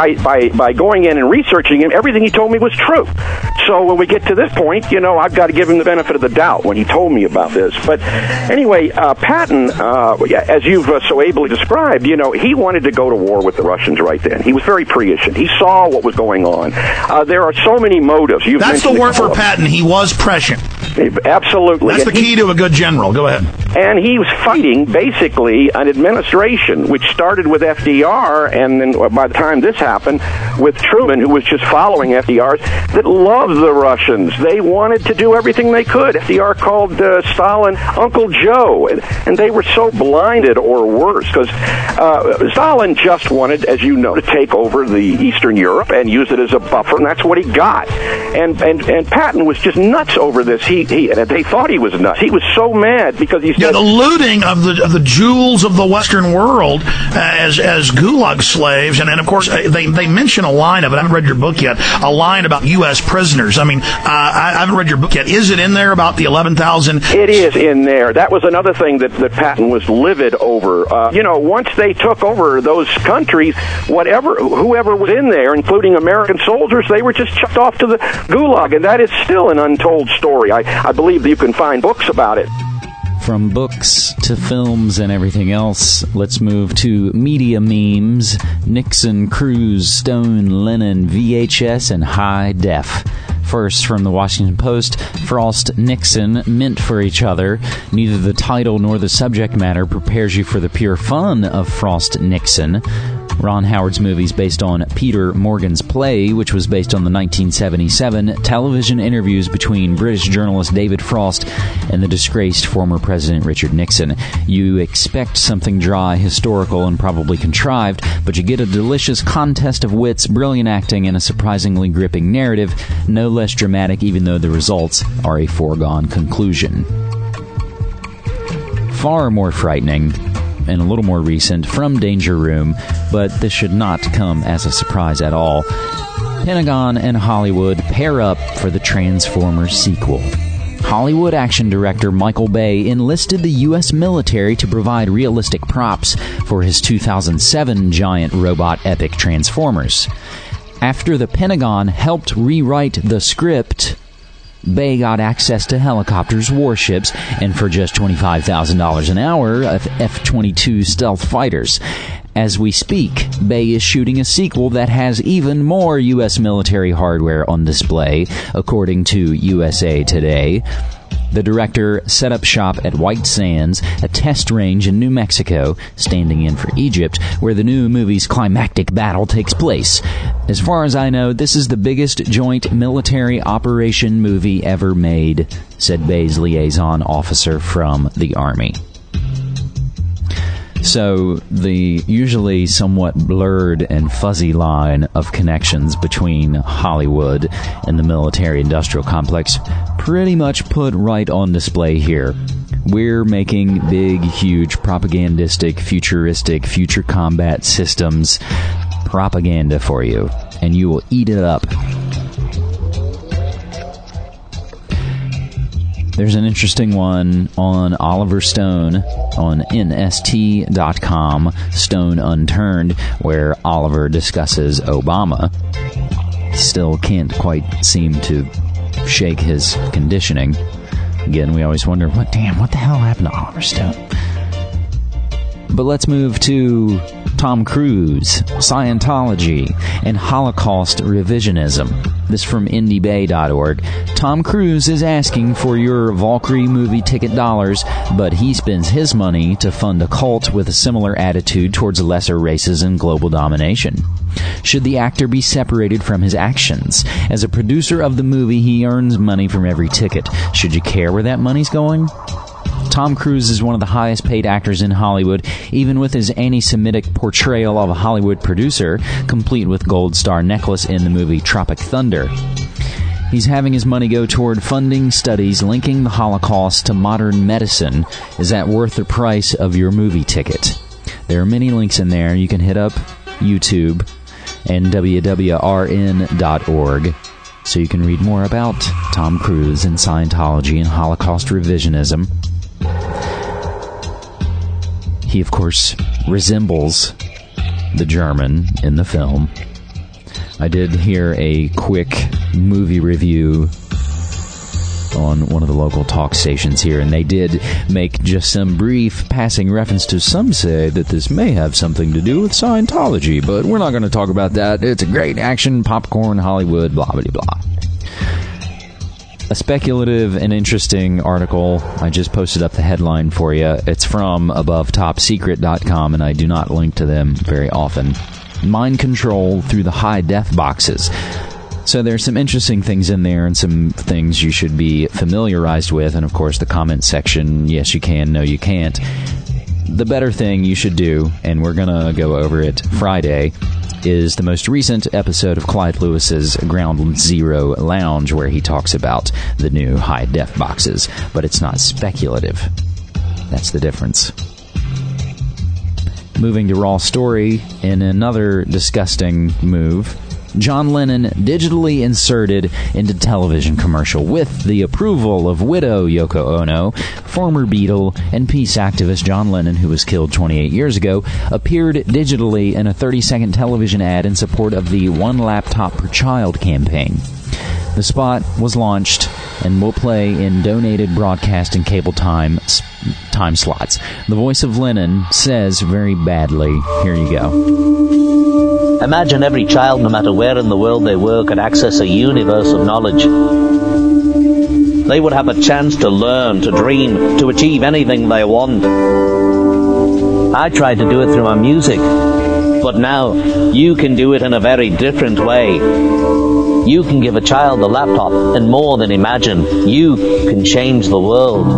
S14: by going in and researching him, everything he told me was true. So when we get to this point, I've got to give him the benefit of the doubt when he told me about this. But anyway, Patton, as you've so ably described, he wanted to go to war with the Russians right then. He was very prescient. He saw what was going on. There are so many motives.
S15: That's the word for Patton. He was prescient.
S14: Absolutely.
S15: That's the key to a good general. Go ahead.
S14: And he was fighting, basically, an administration which started with FDR, and then by the time this happened, with Truman, who was just following FDR, that loved the Russians. They wanted to do everything they could. FDR called Stalin Uncle Joe, and they were so blinded, or worse, because Stalin just wanted, as you know, to take over the Eastern Europe and use it as a buffer, and that's what he got. And Patton was just nuts over this. They thought he was nuts. He was so mad because he said,
S15: the looting of the jewels of the Western world as gulag slaves, and of course they mention a line of it. I haven't read your book yet. A line about U.S. prisoners. I haven't read your book yet. Is it in there about the 11,000?
S14: It is in there. That was another thing that Patton was livid over. Once they took over those countries, whoever was in there, including American soldiers, they were just chucked off to the gulag, and that is still an untold story. I believe that you can find books about it.
S4: From books to films and everything else, let's move to media memes. Nixon, Cruz, Stone, Lennon, VHS, and high def. First, from the Washington Post, Frost, Nixon, meant for each other. Neither the title nor the subject matter prepares you for the pure fun of Frost, Nixon. Ron Howard's movie is based on Peter Morgan's play, which was based on the 1977 television interviews between British journalist David Frost and the disgraced former President Richard Nixon. You expect something dry, historical, and probably contrived, but you get a delicious contest of wits, brilliant acting, and a surprisingly gripping narrative, no less dramatic even though the results are a foregone conclusion. Far more frightening and a little more recent, from Danger Room, but this should not come as a surprise at all. Pentagon and Hollywood pair up for the Transformers sequel. Hollywood action director Michael Bay enlisted the U.S. military to provide realistic props for his 2007 giant robot epic Transformers. After the Pentagon helped rewrite the script, Bay got access to helicopters, warships, and for just $25,000 an hour, F-22 stealth fighters. As we speak, Bay is shooting a sequel that has even more U.S. military hardware on display, according to USA Today. The director set up shop at White Sands, a test range in New Mexico, standing in for Egypt, where the new movie's climactic battle takes place. As far as I know, this is the biggest joint military operation movie ever made, said Bay's liaison officer from the Army. So, the usually somewhat blurred and fuzzy line of connections between Hollywood and the military-industrial complex pretty much put right on display here. We're making big, huge, propagandistic, futuristic, future combat systems propaganda for you, and you will eat it up. There's an interesting one on Oliver Stone on NST.com, Stone Unturned, where Oliver discusses Obama. Still can't quite seem to shake his conditioning. Again, we always wonder, what the hell happened to Oliver Stone? But let's move to Tom Cruise, Scientology, and Holocaust revisionism. This from IndieBay.org. Tom Cruise is asking for your Valkyrie movie ticket dollars, but he spends his money to fund a cult with a similar attitude towards lesser races and global domination. Should the actor be separated from his actions? As a producer of the movie, he earns money from every ticket. Should you care where that money's going? Tom Cruise is one of the highest paid actors in Hollywood, even with his anti-Semitic portrayal of a Hollywood producer, complete with gold star necklace in the movie Tropic Thunder. He's having his money go toward funding studies linking the Holocaust to modern medicine. Is that worth the price of your movie ticket? There are many links in there. You can hit up YouTube and wwrn.org so you can read more about Tom Cruise and Scientology and Holocaust revisionism. He, of course, resembles the German in the film. I did hear a quick movie review on one of the local talk stations here, and they did make just some brief passing reference to some say that this may have something to do with Scientology, but we're not going to talk about that. It's a great action, popcorn, Hollywood, blah, blah, blah. A speculative and interesting article. I just posted up the headline for you. It's from AboveTopSecret.com, and I do not link to them very often. Mind control through the high-def boxes. So there's some interesting things in there and some things you should be familiarized with. And, of course, the comment section, yes, you can, no, you can't. The better thing you should do, and we're going to go over it Friday, is the most recent episode of Clyde Lewis's Ground Zero Lounge, where he talks about the new high-def boxes. But it's not speculative. That's the difference. Moving to Raw Story, in another disgusting move, John Lennon digitally inserted into television commercial with the approval of widow Yoko Ono. Former Beatle and peace activist John Lennon, who was killed 28 years ago, appeared digitally in a 30-second television ad in support of the One Laptop Per Child campaign. The spot was launched and will play in donated broadcast and cable time slots. The voice of Lennon says very badly. Here you go.
S16: Imagine every child, no matter where in the world they were, could access a universe of knowledge. They would have a chance to learn, to dream, to achieve anything they want. I tried to do it through my music, but now you can do it in a very different way. You can give a child a laptop, and more than imagine, you can change the world.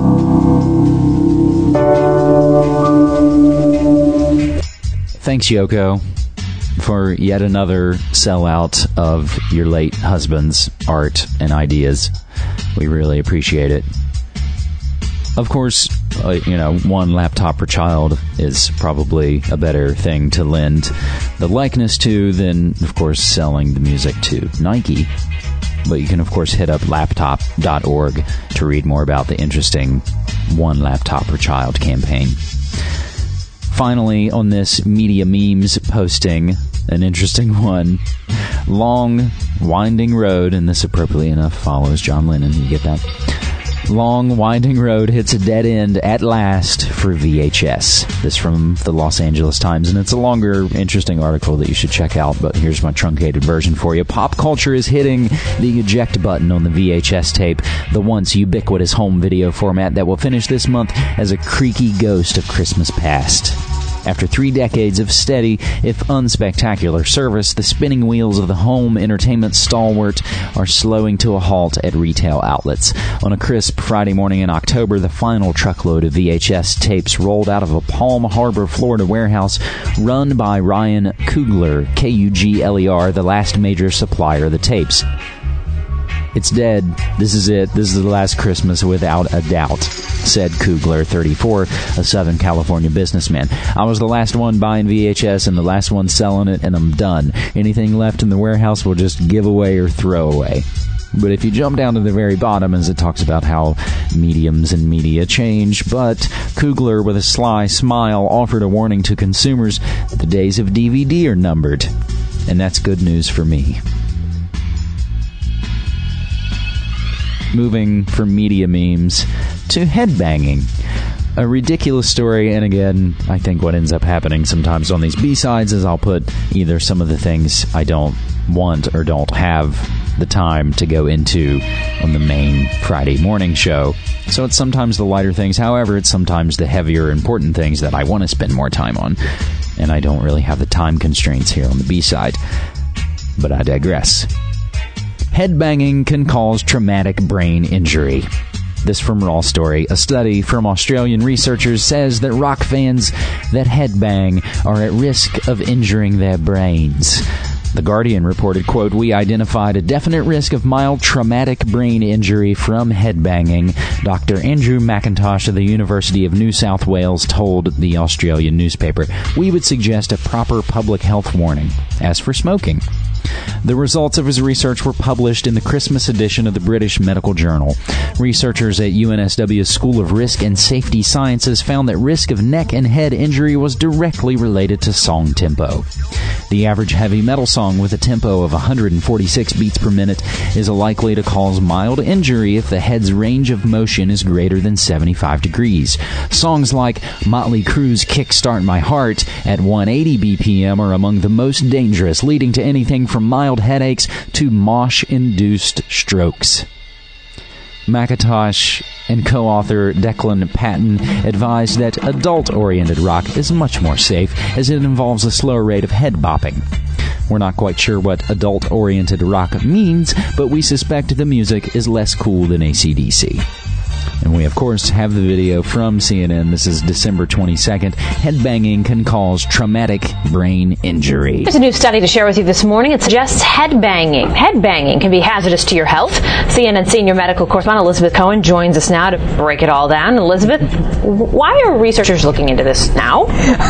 S4: Thanks, Yoko, for yet another sellout of your late husband's art and ideas. We really appreciate it. Of course, one laptop per child is probably a better thing to lend the likeness to than, of course, selling the music to Nike. But you can, of course, hit up laptop.org to read more about the interesting One Laptop Per Child campaign. Finally, on this media memes posting, an interesting one. Long, winding road, and this appropriately enough follows John Lennon. You get that? Long, winding road hits a dead end at last for VHS. This from the Los Angeles Times, and it's a longer, interesting article that you should check out, but here's my truncated version for you. Pop culture is hitting the eject button on the VHS tape, the once ubiquitous home video format that will finish this month as a creaky ghost of Christmas past. After 3 decades of steady, if unspectacular service, the spinning wheels of the home entertainment stalwart are slowing to a halt at retail outlets. On a crisp Friday morning in October, the final truckload of VHS tapes rolled out of a Palm Harbor, Florida warehouse run by Ryan Coogler, Kugler, the last major supplier of the tapes. It's dead. This is it. This is the last Christmas without a doubt, said Kugler, 34, a Southern California businessman. I was the last one buying VHS and the last one selling it, and I'm done. Anything left in the warehouse will just give away or throw away. But if you jump down to the very bottom, as it talks about how mediums and media change, but Kugler, with a sly smile, offered a warning to consumers that the days of DVD are numbered. And that's good news for me. Moving from media memes to headbanging. A ridiculous story, and again, I think what ends up happening sometimes on these B-sides is I'll put either some of the things I don't want or don't have the time to go into on the main Friday morning show. So it's sometimes the lighter things. However, it's sometimes the heavier, important things that I want to spend more time on. And I don't really have the time constraints here on the B-side. But I digress. Headbanging can cause traumatic brain injury. This from Raw Story. A study from Australian researchers says that rock fans that headbang are at risk of injuring their brains. The Guardian reported, quote, "We identified a definite risk of mild traumatic brain injury from headbanging," Dr. Andrew McIntosh of the University of New South Wales told the Australian newspaper. "We would suggest a proper public health warning. As for smoking." The results of his research were published in the Christmas edition of the British Medical Journal. Researchers at UNSW's School of Risk and Safety Sciences found that risk of neck and head injury was directly related to song tempo. The average heavy metal song with a tempo of 146 beats per minute is likely to cause mild injury if the head's range of motion is greater than 75 degrees. Songs like Motley Crue's Kickstart My Heart at 180 BPM are among the most dangerous, leading to anything from mild headaches to mosh-induced strokes. McIntosh and co-author Declan Patton advised that adult-oriented rock is much more safe, as it involves a slower rate of head bopping. We're not quite sure what adult-oriented rock means, but we suspect the music is less cool than AC/DC. And we, of course, have the video from CNN. This is December 22nd. Headbanging can cause traumatic brain injury.
S17: There's a new study to share with you this morning. It suggests headbanging can be hazardous to your health. CNN senior medical correspondent Elizabeth Cohen joins us now to break it all down. Elizabeth, why are researchers looking into this now?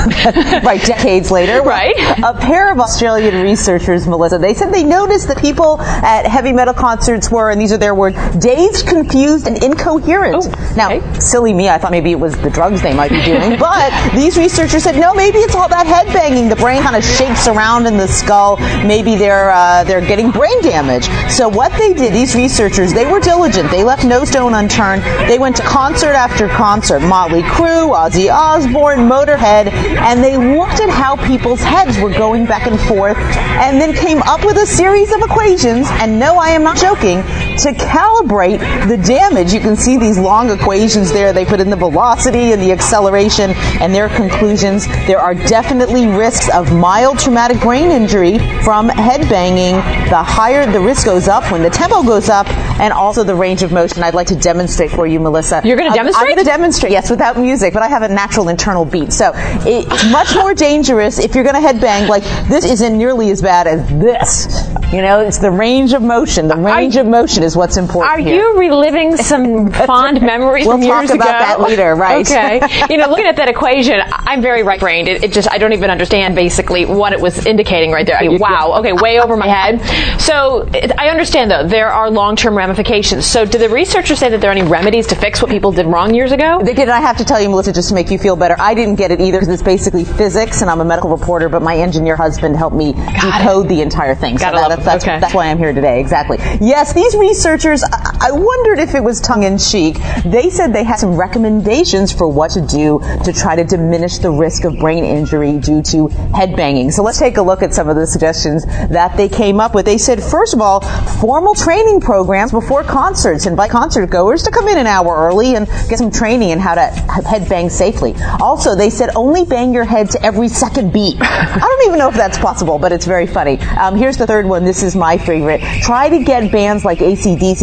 S18: Right, decades later.
S17: Right.
S18: A pair of Australian researchers, Melissa, they said they noticed that people at heavy metal concerts were, and these are their words, dazed, confused, and incoherent. Now, silly me, I thought maybe it was the drugs they might be doing, but these researchers said, no, maybe it's all that headbanging. The brain kind of shakes around in the skull. Maybe they're getting brain damage. So what they did, these researchers, they were diligent. They left no stone unturned. They went to concert after concert, Motley Crue, Ozzy Osbourne, Motorhead, and they looked at how people's heads were going back and forth, and then came up with a series of equations, and no, I am not joking, to calibrate the damage. You can see these long equations there. They put in the velocity and the acceleration, and their conclusions. There are definitely risks of mild traumatic brain injury from headbanging. The higher the risk goes up when the tempo goes up, and also the range of motion. I'd like to demonstrate for you, Melissa.
S17: You're going to demonstrate?
S18: I'm going to demonstrate, yes, without music, but I have a natural internal beat. So it's much more dangerous if you're going to headbang. Like, this isn't nearly as bad as this. You know, it's the range of motion. The range of motion is what's important
S17: Are
S18: here.
S17: you reliving some fond memories from years ago?
S18: We'll talk about that later, right?
S17: Okay. Looking at that equation, I'm very right-brained. It just, I don't even understand basically what it was indicating right there. I mean, wow. Okay, way over my head. So I understand, though, there are long-term ramifications. So do the researchers say that there are any remedies to fix what people did wrong years ago?
S18: They did. I have to tell you, Melissa, just to make you feel better, I didn't get it either because it's basically physics, and I'm a medical reporter, but my engineer husband helped me decode the entire thing. So that's why I'm here today. Exactly. Yes, these researchers, I wondered if it was tongue-in-cheek. They said they had some recommendations for what to do to try to diminish the risk of brain injury due to headbanging. So let's take a look at some of the suggestions that they came up with. They said, first of all, formal training programs before concerts. Invite concert goers to come in an hour early and get some training in how to headbang safely. Also, they said only bang your head to every second beat. I don't even know if that's possible, but it's very funny. Here's the third one. This is my favorite. Try to get bands like AC/DC to play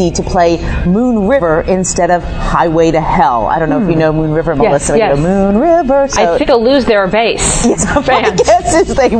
S18: play Moon River instead of Highway to Hell. I don't know if you know Moon River, Melissa.
S17: Yes.
S18: Moon River. So
S17: I think they'll lose their base.
S18: Yes, my guess is they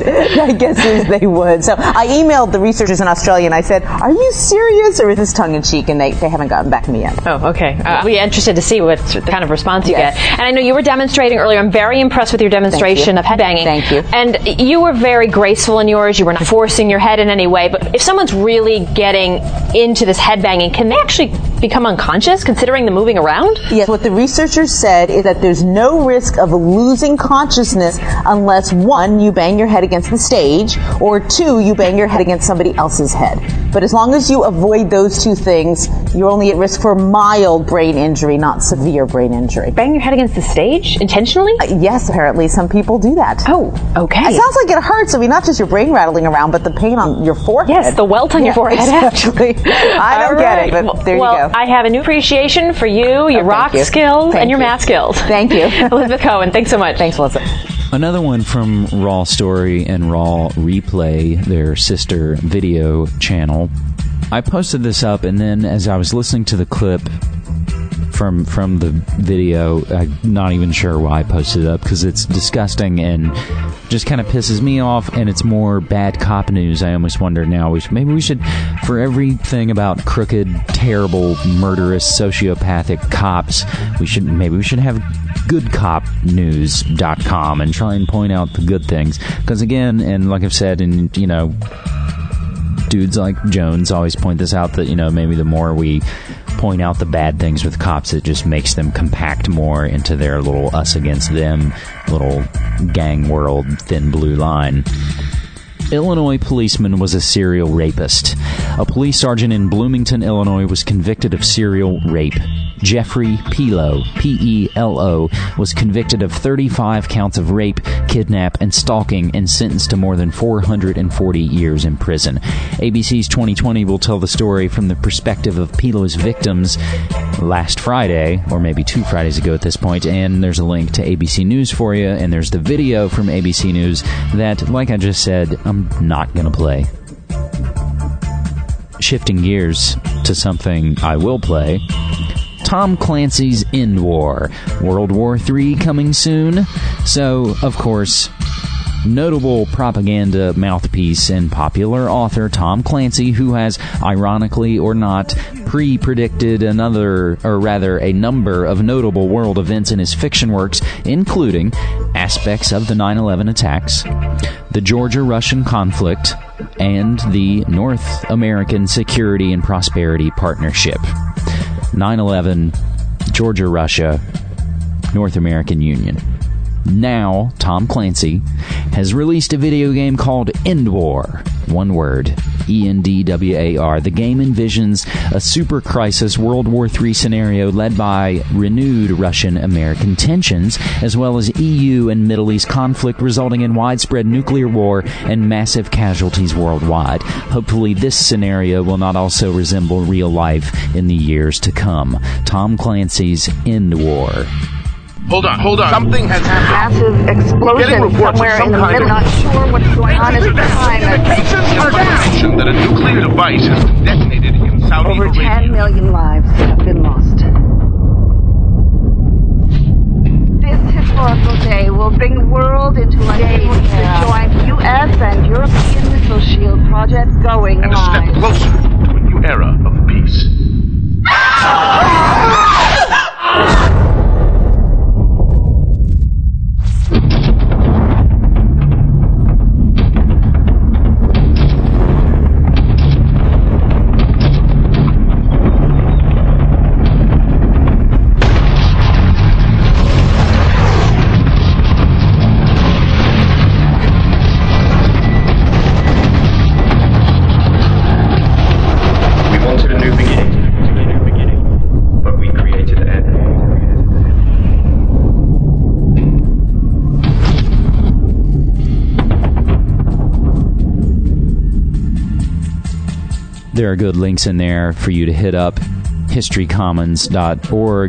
S18: would. So I emailed the researchers in Australia and I said, are you serious or is this tongue-in-cheek? And they haven't gotten back to me yet.
S17: Oh, okay. I'll be interested to see what the kind of response you get. And I know you were demonstrating earlier. I'm very impressed with your demonstration of headbanging.
S18: Thank you.
S17: And you were very graceful in yours. You were not forcing your head in any way. But if someone's really getting into this headbanging, can they actually become unconscious considering the moving around?
S18: Yes. What the researchers said is that there's no risk of losing consciousness unless, one, you bang your head against the stage, or two, you bang your head against somebody else's head. But as long as you avoid those two things, you're only at risk for mild brain injury, not severe brain injury.
S17: Bang your head against the stage intentionally?
S18: Yes, apparently some people do that.
S17: Oh, okay.
S18: It sounds like it hurts. I mean, not just your brain rattling around, but the pain on your forehead.
S17: Yes, the welt on your forehead.
S18: Exactly. I don't get it, but there you go.
S17: I have a new appreciation for you, your rock skills, and your math skills.
S18: Thank you.
S17: Elizabeth Cohen, thanks so much.
S18: Thanks, Melissa.
S4: Another one from Raw Story and Raw Replay, their sister video channel. I posted this up, and then as I was listening to the clip from the video, I'm not even sure why I posted it up, because it's disgusting and just kind of pisses me off, and it's more bad cop news. I almost wonder now, maybe we should, for everything about crooked, terrible, murderous, sociopathic cops, we should have goodcopnews.com and try and point out the good things. Because again, and like I've said, and dudes like Jones always point this out, that maybe the more we point out the bad things with cops, it just makes them compact more into their little us against them little gang world thin blue line. Illinois policeman was a serial rapist. A police sergeant in Bloomington, Illinois was convicted of serial rape. Jeffrey Pelo, P-E-L-O, was convicted of 35 counts of rape, kidnap, and stalking and sentenced to more than 440 years in prison. ABC's 2020 will tell the story from the perspective of Pelo's victims last Friday, or maybe 2 Fridays ago at this point, and there's a link to ABC News for you, and there's the video from ABC News that, like I just said, I'm not going to play. Shifting gears to something I will play. Tom Clancy's End War. World War III coming soon. So, of course, notable propaganda mouthpiece and popular author Tom Clancy, who has, ironically or not, pre-predicted a number of notable world events in his fiction works, including aspects of the 9/11 attacks, the Georgia-Russian conflict, and the North American Security and Prosperity Partnership. 9/11, Georgia, Russia, North American Union. Now, Tom Clancy has released a video game called End War. One word, E-N-D-W-A-R. The game envisions a super crisis World War III scenario led by renewed Russian-American tensions, as well as EU and Middle East conflict resulting in widespread nuclear war and massive casualties worldwide. Hopefully this scenario will not also resemble real life in the years to come. Tom Clancy's End War.
S19: Hold on. Something has happened.
S20: Massive explosion somewhere in the middle. Not sure what's going on at the time.
S19: Information that a nuclear device has been detonated in Saudi Arabia.
S20: Over 10 million lives have been lost. This historical day will bring the world into a day with the joint U.S. and European missile shield project going
S19: and
S20: live.
S19: And a step closer to a new era of peace.
S4: There are good links in there for you to hit up. historycommons.org,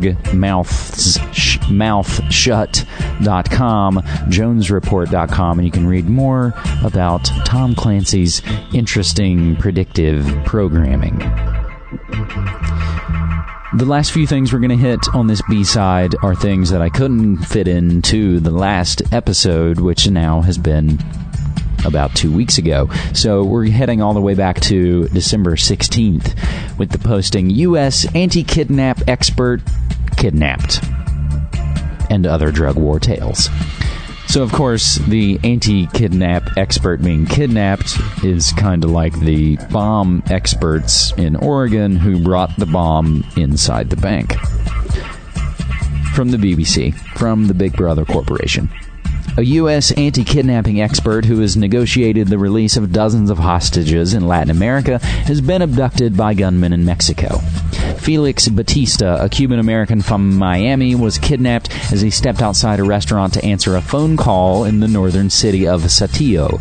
S4: mouthshut.com, jonesreport.com, and you can read more about Tom Clancy's interesting predictive programming. The last few things we're going to hit on this B-side are things that I couldn't fit into the last episode, which now has been about 2 weeks ago. So we're heading all the way back to December 16th with the posting, U.S. anti-kidnap expert kidnapped, and other drug war tales. So, of course, the anti-kidnap expert being kidnapped is kind of like the bomb experts in Oregon who brought the bomb inside the bank. From the BBC, from the Big Brother Corporation. A U.S. anti-kidnapping expert who has negotiated the release of dozens of hostages in Latin America has been abducted by gunmen in Mexico. Felix Batista, a Cuban-American from Miami, was kidnapped as he stepped outside a restaurant to answer a phone call in the northern city of Saltillo,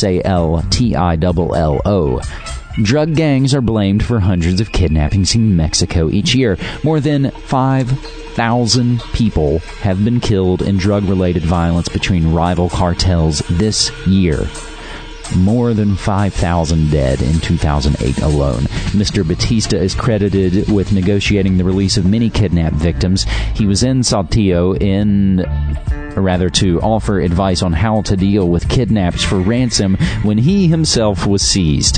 S4: Saltillo. Drug gangs are blamed for hundreds of kidnappings in Mexico each year. More than 5,000 people have been killed in drug-related violence between rival cartels this year. More than 5,000 dead in 2008 alone. Mr. Batista is credited with negotiating the release of many kidnapped victims. He was in Saltillo to offer advice on how to deal with kidnaps for ransom when he himself was seized.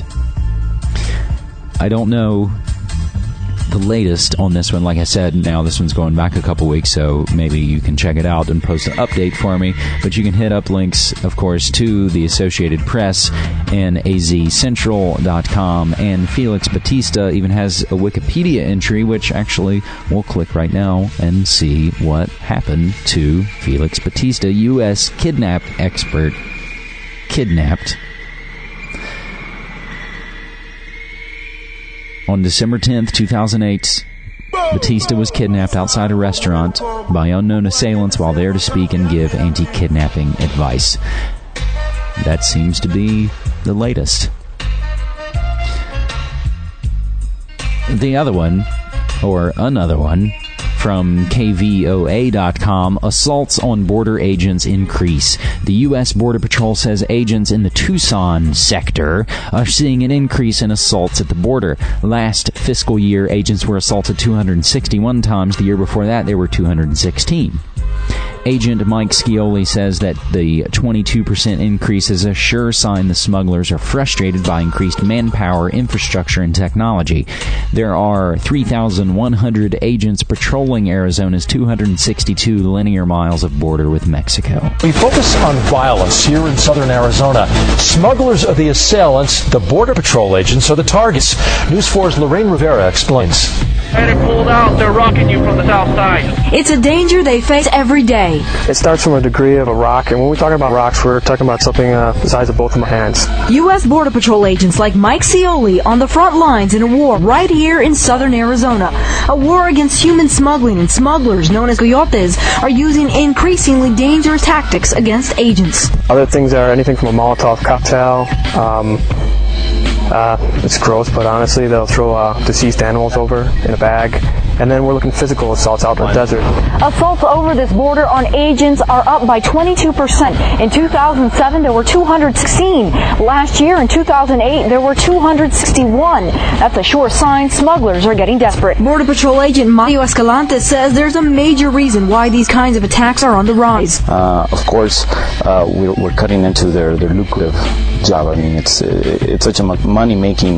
S4: I don't know the latest on this one. Like I said, now this one's going back a couple weeks, so maybe you can check it out and post an update for me. But you can hit up links, of course, to the Associated Press and azcentral.com. And Felix Batista even has a Wikipedia entry, which actually we'll click right now and see what happened to Felix Batista, U.S. kidnap expert, kidnapped. On December 10th, 2008, Batista was kidnapped outside a restaurant by unknown assailants while there to speak and give anti-kidnapping advice. That seems to be the latest. The other one, or another one, from KVOA.com, assaults on border agents increase. The U.S. Border Patrol says agents in the Tucson sector are seeing an increase in assaults at the border. Last fiscal year, agents were assaulted 261 times. The year before that, there were 216. Agent Mike Scioli says that the 22% increase is a sure sign the smugglers are frustrated by increased manpower, infrastructure, and technology. There are 3,100 agents patrolling Arizona's 262 linear miles of border with Mexico.
S21: We focus on violence here in southern Arizona. Smugglers are the assailants, the Border Patrol agents are the targets. News 4's Lorraine Rivera explains.
S22: Had it pulled out, they're rocking you from the south side.
S23: It's a danger they face every day.
S24: It starts from a degree of a rock, and when we talk about rocks, we're talking about something the size of both of my hands.
S23: U.S. Border Patrol agents like Mike Scioli on the front lines in a war right here in southern Arizona. A war against human smuggling, and smugglers known as coyotes are using increasingly dangerous tactics against agents.
S24: Other things are anything from a Molotov cocktail. It's gross, but honestly, they'll throw deceased animals over in a bag. And then we're looking at physical assaults out in the desert.
S23: Assaults over this border on agents are up by 22%. In 2007, there were 216. Last year, in 2008, there were 261. That's a sure sign smugglers are getting desperate. Border Patrol agent Mario Escalante says there's a major reason why these kinds of attacks are on the rise.
S25: Of course, we're cutting into their lucrative job. I mean, it's such a money-making,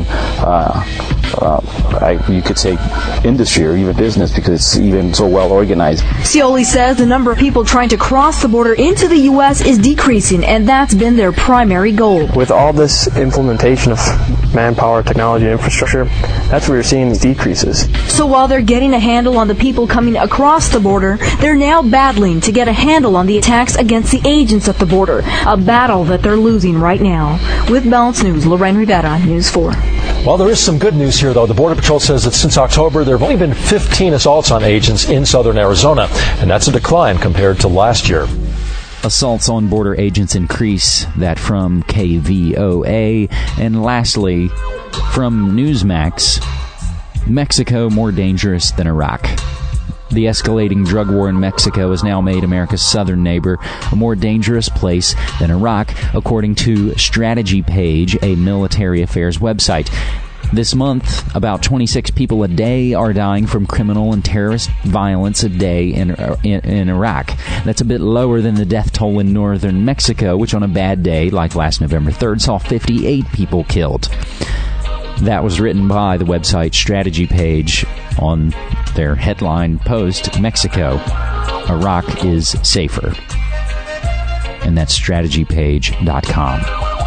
S25: you could say, industry or even business, because it's even so well organized.
S23: Scioli says the number of people trying to cross the border into the U.S. is decreasing, and that's been their primary goal.
S24: With all this implementation of manpower, technology, and infrastructure, that's where you're seeing these decreases.
S23: So while they're getting a handle on the people coming across the border, they're now battling to get a handle on the attacks against the agents at the border, a battle that they're losing right now. With Balance News, Lorraine Rivera, News 4.
S21: Well, there is some good news here, though. The Border Patrol says that since October, there have only been 15 assaults on agents in southern Arizona, and that's a decline compared to last year.
S4: Assaults on border agents increase. That from KVOA. And lastly, from Newsmax, Mexico more dangerous than Iraq. The escalating drug war in Mexico has now made America's southern neighbor a more dangerous place than Iraq, according to Strategy Page, a military affairs website. This month, about 26 people a day are dying from criminal and terrorist violence a day in Iraq. That's a bit lower than the death toll in northern Mexico, which on a bad day, like last November 3rd, saw 58 people killed. That was written by the website Strategy Page on their headline post, Mexico, Iraq is safer. And that's strategypage.com.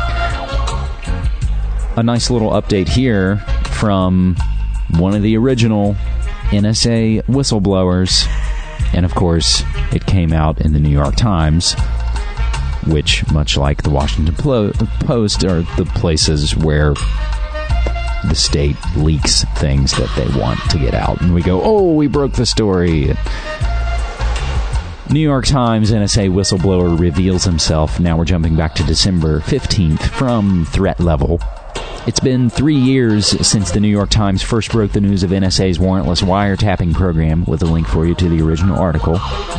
S4: A nice little update here from one of the original NSA whistleblowers. And of course, it came out in the New York Times, which, much like the Washington Post, are the places where the state leaks things that they want to get out. And we go, oh, we broke the story. New York Times NSA whistleblower reveals himself. Now we're jumping back to December 15th from Threat Level. It's been 3 years since the New York Times first broke the news of NSA's warrantless wiretapping program, with a link for you to the original article,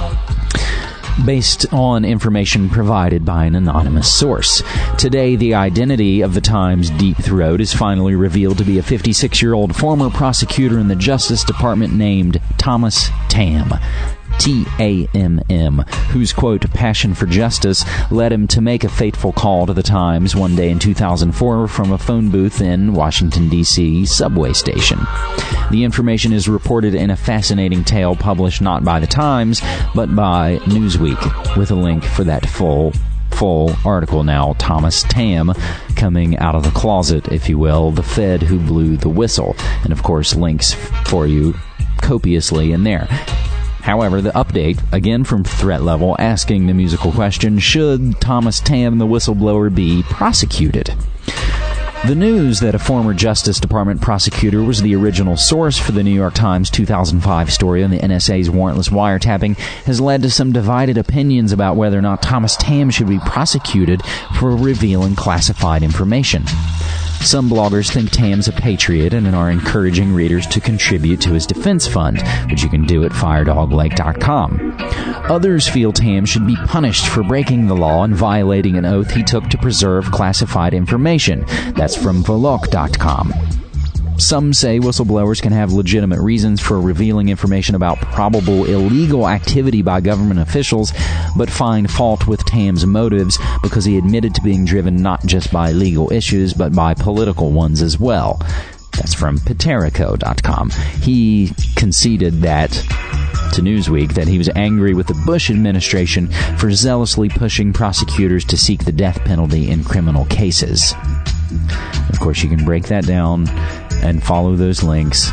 S4: based on information provided by an anonymous source. Today, the identity of the Times' Deep Throat is finally revealed to be a 56-year-old former prosecutor in the Justice Department named Thomas Tamm. Tamm, whose, quote, passion for justice led him to make a fateful call to the Times one day in 2004 from a phone booth in Washington, D.C. subway station. The information is reported in a fascinating tale published not by the Times, but by Newsweek, with a link for that full article. Now, Thomas Tamm coming out of the closet, if you will, the Fed who blew the whistle. And, of course, links for you copiously in there. However, the update, again from Threat Level, asking the musical question, should Thomas Tamm, the whistleblower, be prosecuted? The news that a former Justice Department prosecutor was the original source for the New York Times 2005 story on the NSA's warrantless wiretapping has led to some divided opinions about whether or not Thomas Tamm should be prosecuted for revealing classified information. Some bloggers think Tamm's a patriot and are encouraging readers to contribute to his defense fund, which you can do at firedoglake.com. Others feel Tamm should be punished for breaking the law and violating an oath he took to preserve classified information. That's from Volok.com. Some say whistleblowers can have legitimate reasons for revealing information about probable illegal activity by government officials, but find fault with Tamm's motives because he admitted to being driven not just by legal issues, but by political ones as well. That's from Paterico.com. He conceded that to Newsweek that he was angry with the Bush administration for zealously pushing prosecutors to seek the death penalty in criminal cases. Of course, you can break that down and follow those links.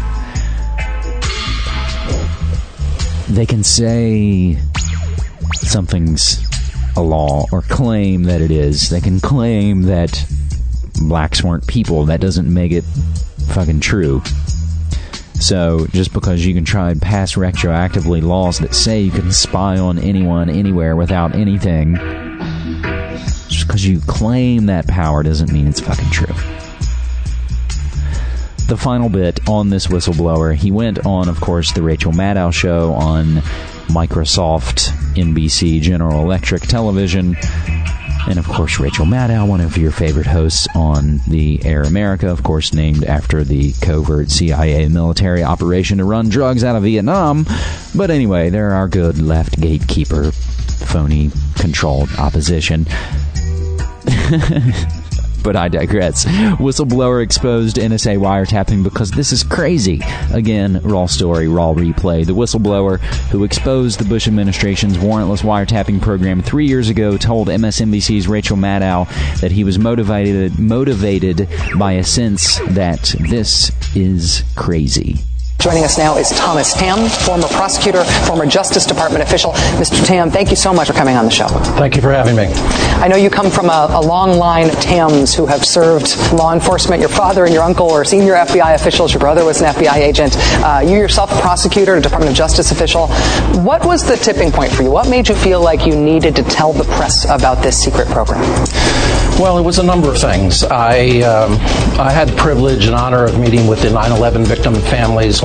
S4: They can say something's a law or claim that it is. They can claim that blacks weren't people. That doesn't make it fucking true. So just because you can try and pass retroactively laws that say you can spy on anyone anywhere without anything, just because you claim that power doesn't mean it's fucking true. The final bit on this whistleblower, he went on, of course, the Rachel Maddow show on Microsoft, NBC, General Electric Television. And, of course, Rachel Maddow, one of your favorite hosts on the Air America, of course, named after the covert CIA military operation to run drugs out of Vietnam. But anyway, they're our good left gatekeeper, phony controlled opposition. But I digress. Whistleblower exposed NSA wiretapping because this is crazy. Again, raw story, raw replay. The whistleblower who exposed the Bush administration's warrantless wiretapping program 3 years ago told MSNBC's Rachel Maddow that he was motivated by a sense that this is crazy.
S1: Joining us now is Thomas Tamm, former prosecutor, former Justice Department official. Mr. Tamm, thank you so much for coming on the show.
S2: Thank you for having me.
S1: I know you come from a long line of Tamms who have served law enforcement. Your father and your uncle were senior FBI officials. Your brother was an FBI agent. You yourself a prosecutor, a Department of Justice official. What was the tipping point for you? What made you feel like you needed to tell the press about this secret program?
S2: Well, it was a number of things. I had the privilege and honor of meeting with the 9/11 victim families when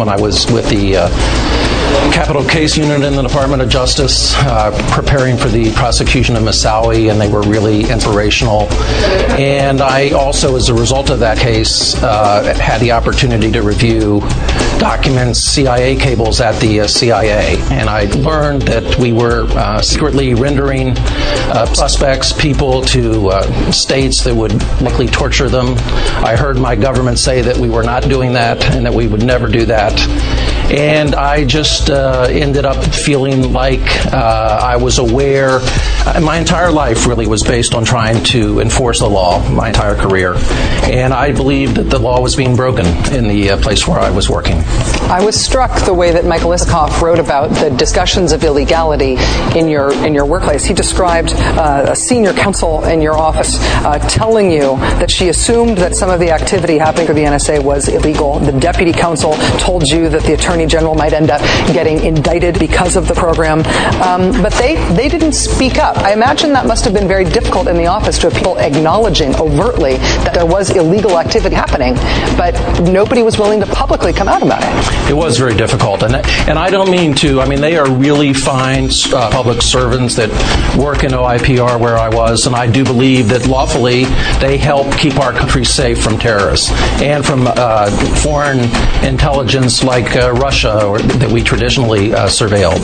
S21: when I was with the Capital Case Unit in the Department of Justice, preparing for the prosecution of Moussaoui, and they were really inspirational. And I also, as a result of that case, had the opportunity to review documents, CIA cables at the CIA. And I learned that we were secretly rendering suspects, people, to states that would likely torture them. I heard my government say that we were not doing that and that we would never do that. And I just ended up feeling like I was aware. My entire life really was based on trying to enforce the law, my entire career. And I believed that the law was being broken in the place where I was working.
S1: I was struck the way that Michael Isikoff wrote about the discussions of illegality in your workplace. He described a senior counsel in your office telling you that she assumed that some of the activity happening through the NSA was illegal. The deputy counsel told you that the Attorney General might end up getting indicted because of the program. But they didn't speak up. I imagine that must have been very difficult in the office to have people acknowledging overtly that there was illegal activity happening, but nobody was willing to publicly come out about it.
S21: It was very difficult. And I don't mean to, they are really fine public servants that work in OIPR where I was, and I do believe that lawfully they help keep our country safe from terrorists and from foreign intelligence like Russia, or that we traditionally surveilled.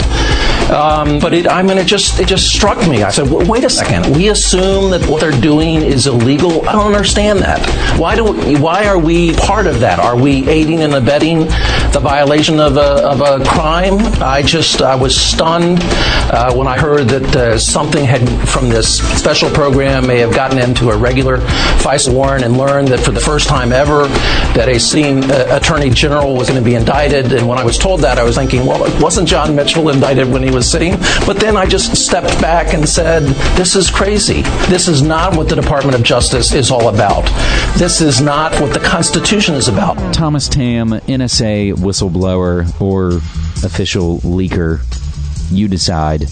S21: But it just struck me. I said, well, wait a second. We assume that what they're doing is illegal. I don't understand that. Why are we part of that? Are we aiding and abetting the violation of a crime? I was stunned when I heard that something had from this special program may have gotten into a regular FISA warrant, and learned that for the first time ever that a sitting Attorney General was going to be indicted. And when I was told that, I was thinking, well, wasn't John Mitchell indicted when he was sitting? But then I just stepped back and said, this is crazy. This is not what the Department of Justice is all about. This is not what the Constitution is about.
S4: Thomas Tamm, NSA whistleblower or official leaker, you decide.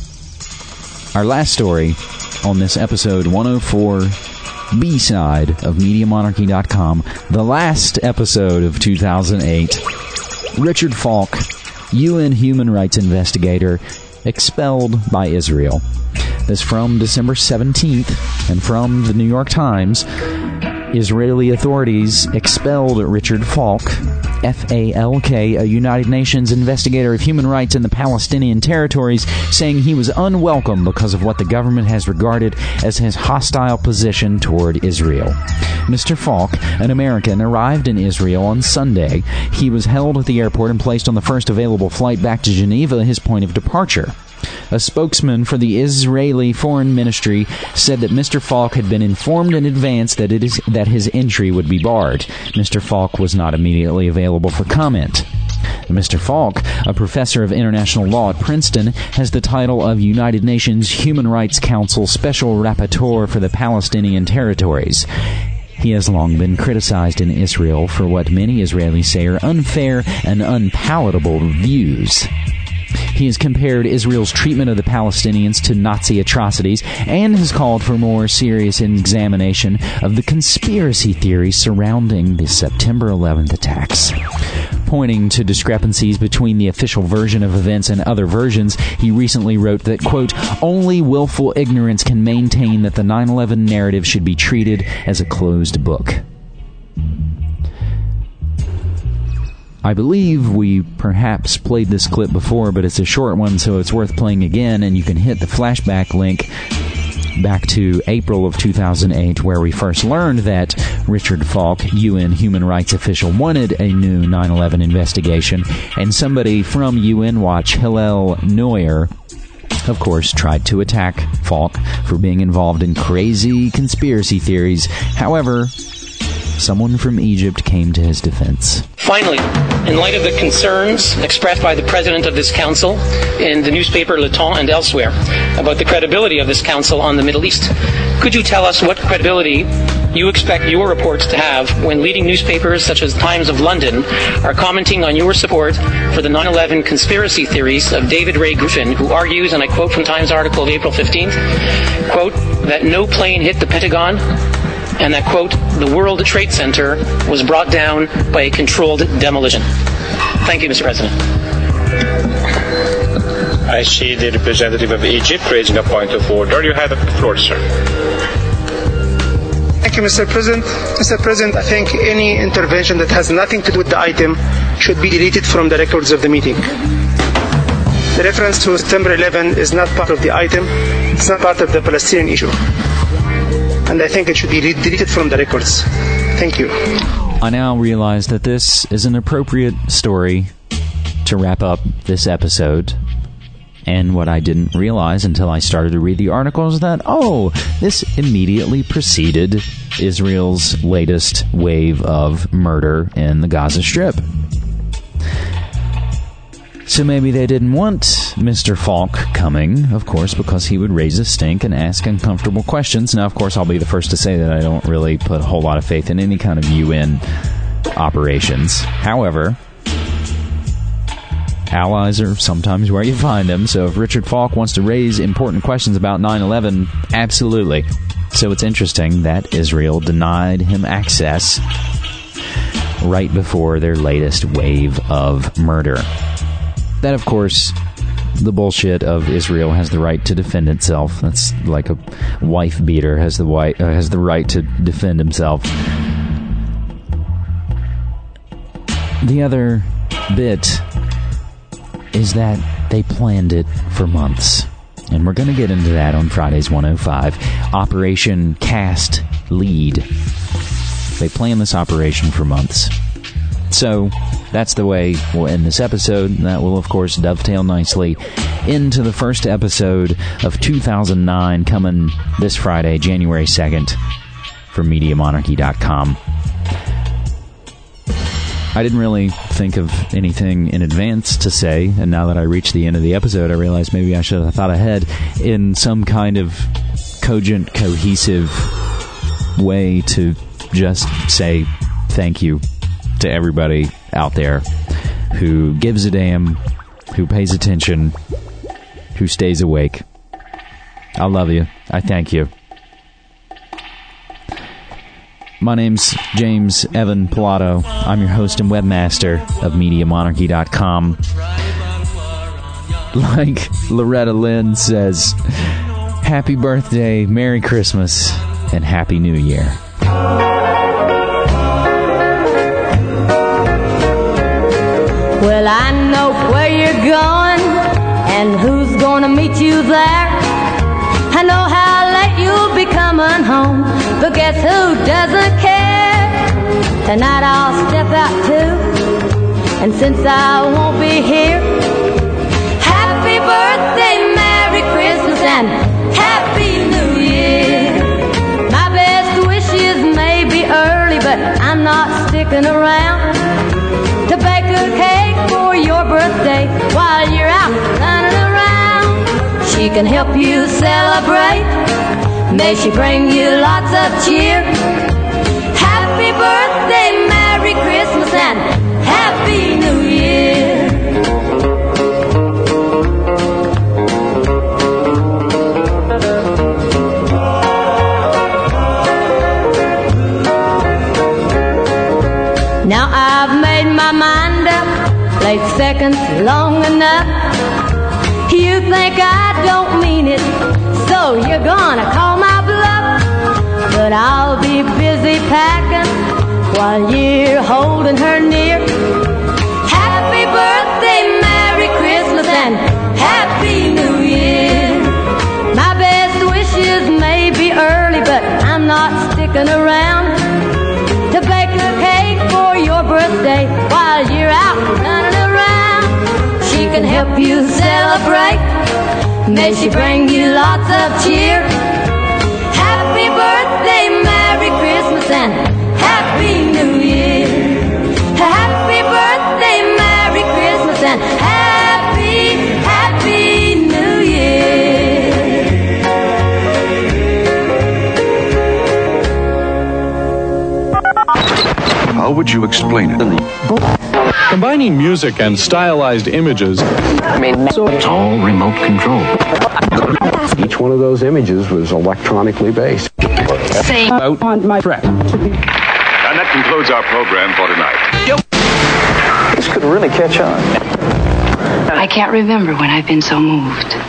S4: Our last story on this episode 104 B-side of MediaMonarchy.com, the last episode of 2008, Richard Falk, UN human rights investigator, expelled by Israel. This from December 17th, and from the New York Times. Israeli authorities expelled Richard Falk, F-A-L-K, a United Nations investigator of human rights in the Palestinian territories, saying he was unwelcome because of what the government has regarded as his hostile position toward Israel. Mr. Falk, an American, arrived in Israel on Sunday. He was held at the airport and placed on the first available flight back to Geneva, his point of departure. A spokesman for the Israeli Foreign Ministry said that Mr. Falk had been informed in advance that his entry would be barred. Mr. Falk was not immediately available for comment. Mr. Falk, a professor of international law at Princeton, has the title of United Nations Human Rights Council Special Rapporteur for the Palestinian territories. He has long been criticized in Israel for what many Israelis say are unfair and unpalatable views. He has compared Israel's treatment of the Palestinians to Nazi atrocities and has called for more serious examination of the conspiracy theories surrounding the September 11th attacks. Pointing to discrepancies between the official version of events and other versions, he recently wrote that, quote, only willful ignorance can maintain that the 9/11 narrative should be treated as a closed book. I believe we perhaps played this clip before, but it's a short one, so it's worth playing again, and you can hit the flashback link back to April of 2008, where we first learned that Richard Falk, UN human rights official, wanted a new 9/11 investigation, and somebody from UN Watch, Hillel Neuer, of course, tried to attack Falk for being involved in crazy conspiracy theories. However, someone from Egypt came to his defense.
S3: Finally, in light of the concerns expressed by the president of this council in the newspaper Le Temps and elsewhere about the credibility of this council on the Middle East, could you tell us what credibility you expect your reports to have when leading newspapers such as Times of London are commenting on your support for the 9/11 conspiracy theories of David Ray Griffin, who argues, and I quote from Times article of April 15th, quote, that no plane hit the Pentagon and that, quote, the World Trade Center was brought down by a controlled demolition. Thank you, Mr. President.
S5: I see the representative of Egypt raising a point of order. You have the floor, sir.
S6: Thank you, Mr. President. Mr. President, I think any intervention that has nothing to do with the item should be deleted from the records of the meeting. The reference to September 11 is not part of the item. It's not part of the Palestinian issue. And I think it should be deleted from the records. Thank you.
S4: I now realize that this is an appropriate story to wrap up this episode. And what I didn't realize until I started to read the article is that, this immediately preceded Israel's latest wave of murder in the Gaza Strip. So maybe they didn't want Mr. Falk coming, of course, because he would raise a stink and ask uncomfortable questions. Now, of course, I'll be the first to say that I don't really put a whole lot of faith in any kind of UN operations. However, allies are sometimes where you find them, so if Richard Falk wants to raise important questions about 9/11, absolutely. So it's interesting that Israel denied him access right before their latest wave of murder. That, of course, the bullshit of Israel has the right to defend itself. That's like a wife beater has the right to defend himself. The other bit is that they planned it for months. And we're going to get into that on Friday's 105. Operation Cast Lead. They planned this operation for months. So that's the way we'll end this episode. That will, of course, dovetail nicely into the first episode of 2009 coming this Friday, January 2nd, from MediaMonarchy.com. I didn't really think of anything in advance to say, and now that I reached the end of the episode, I realized maybe I should have thought ahead in some kind of cogent, cohesive way to just say thank you to everybody out there who gives a damn, who pays attention, who stays awake. I love you. I thank you. My name's James Evan Pilato. I'm your host and webmaster of MediaMonarchy.com. Like Loretta Lynn says, happy birthday, Merry Christmas, and Happy New Year.
S7: Well, I know where you're going and who's gonna meet you there. I know how late you'll be coming home, but guess who doesn't care? Tonight I'll step out too, and since I won't be here, happy birthday, Merry Christmas, and Happy New Year. My best wishes may be early, but I'm not sticking around to bake a cake for your birthday while you're out running around. She can help you celebrate. May she bring you lots of cheer. Happy birthday, Merry Christmas, and Happy New Year. Now I've made my mind up, played seconds long enough. You think I don't mean it, so you're gonna call my bluff. But I'll be busy packing while you're holding her near. Happy birthday, Merry Christmas, and Happy New Year. My best wishes may be early, but I'm not sticking around to bake a cake for your birthday while you're out running around. She can help you celebrate. May she bring you lots of cheer. Happy birthday, Merry Christmas, and Happy New Year. Happy birthday, Merry Christmas, and Happy New Year.
S8: How would you explain it?
S9: Combining music and stylized images.
S8: It's all remote control.
S26: Each one of those images was electronically based.
S10: Say out on my track.
S19: And that concludes our program for tonight.
S25: This could really catch on.
S11: I can't remember when I've been so moved.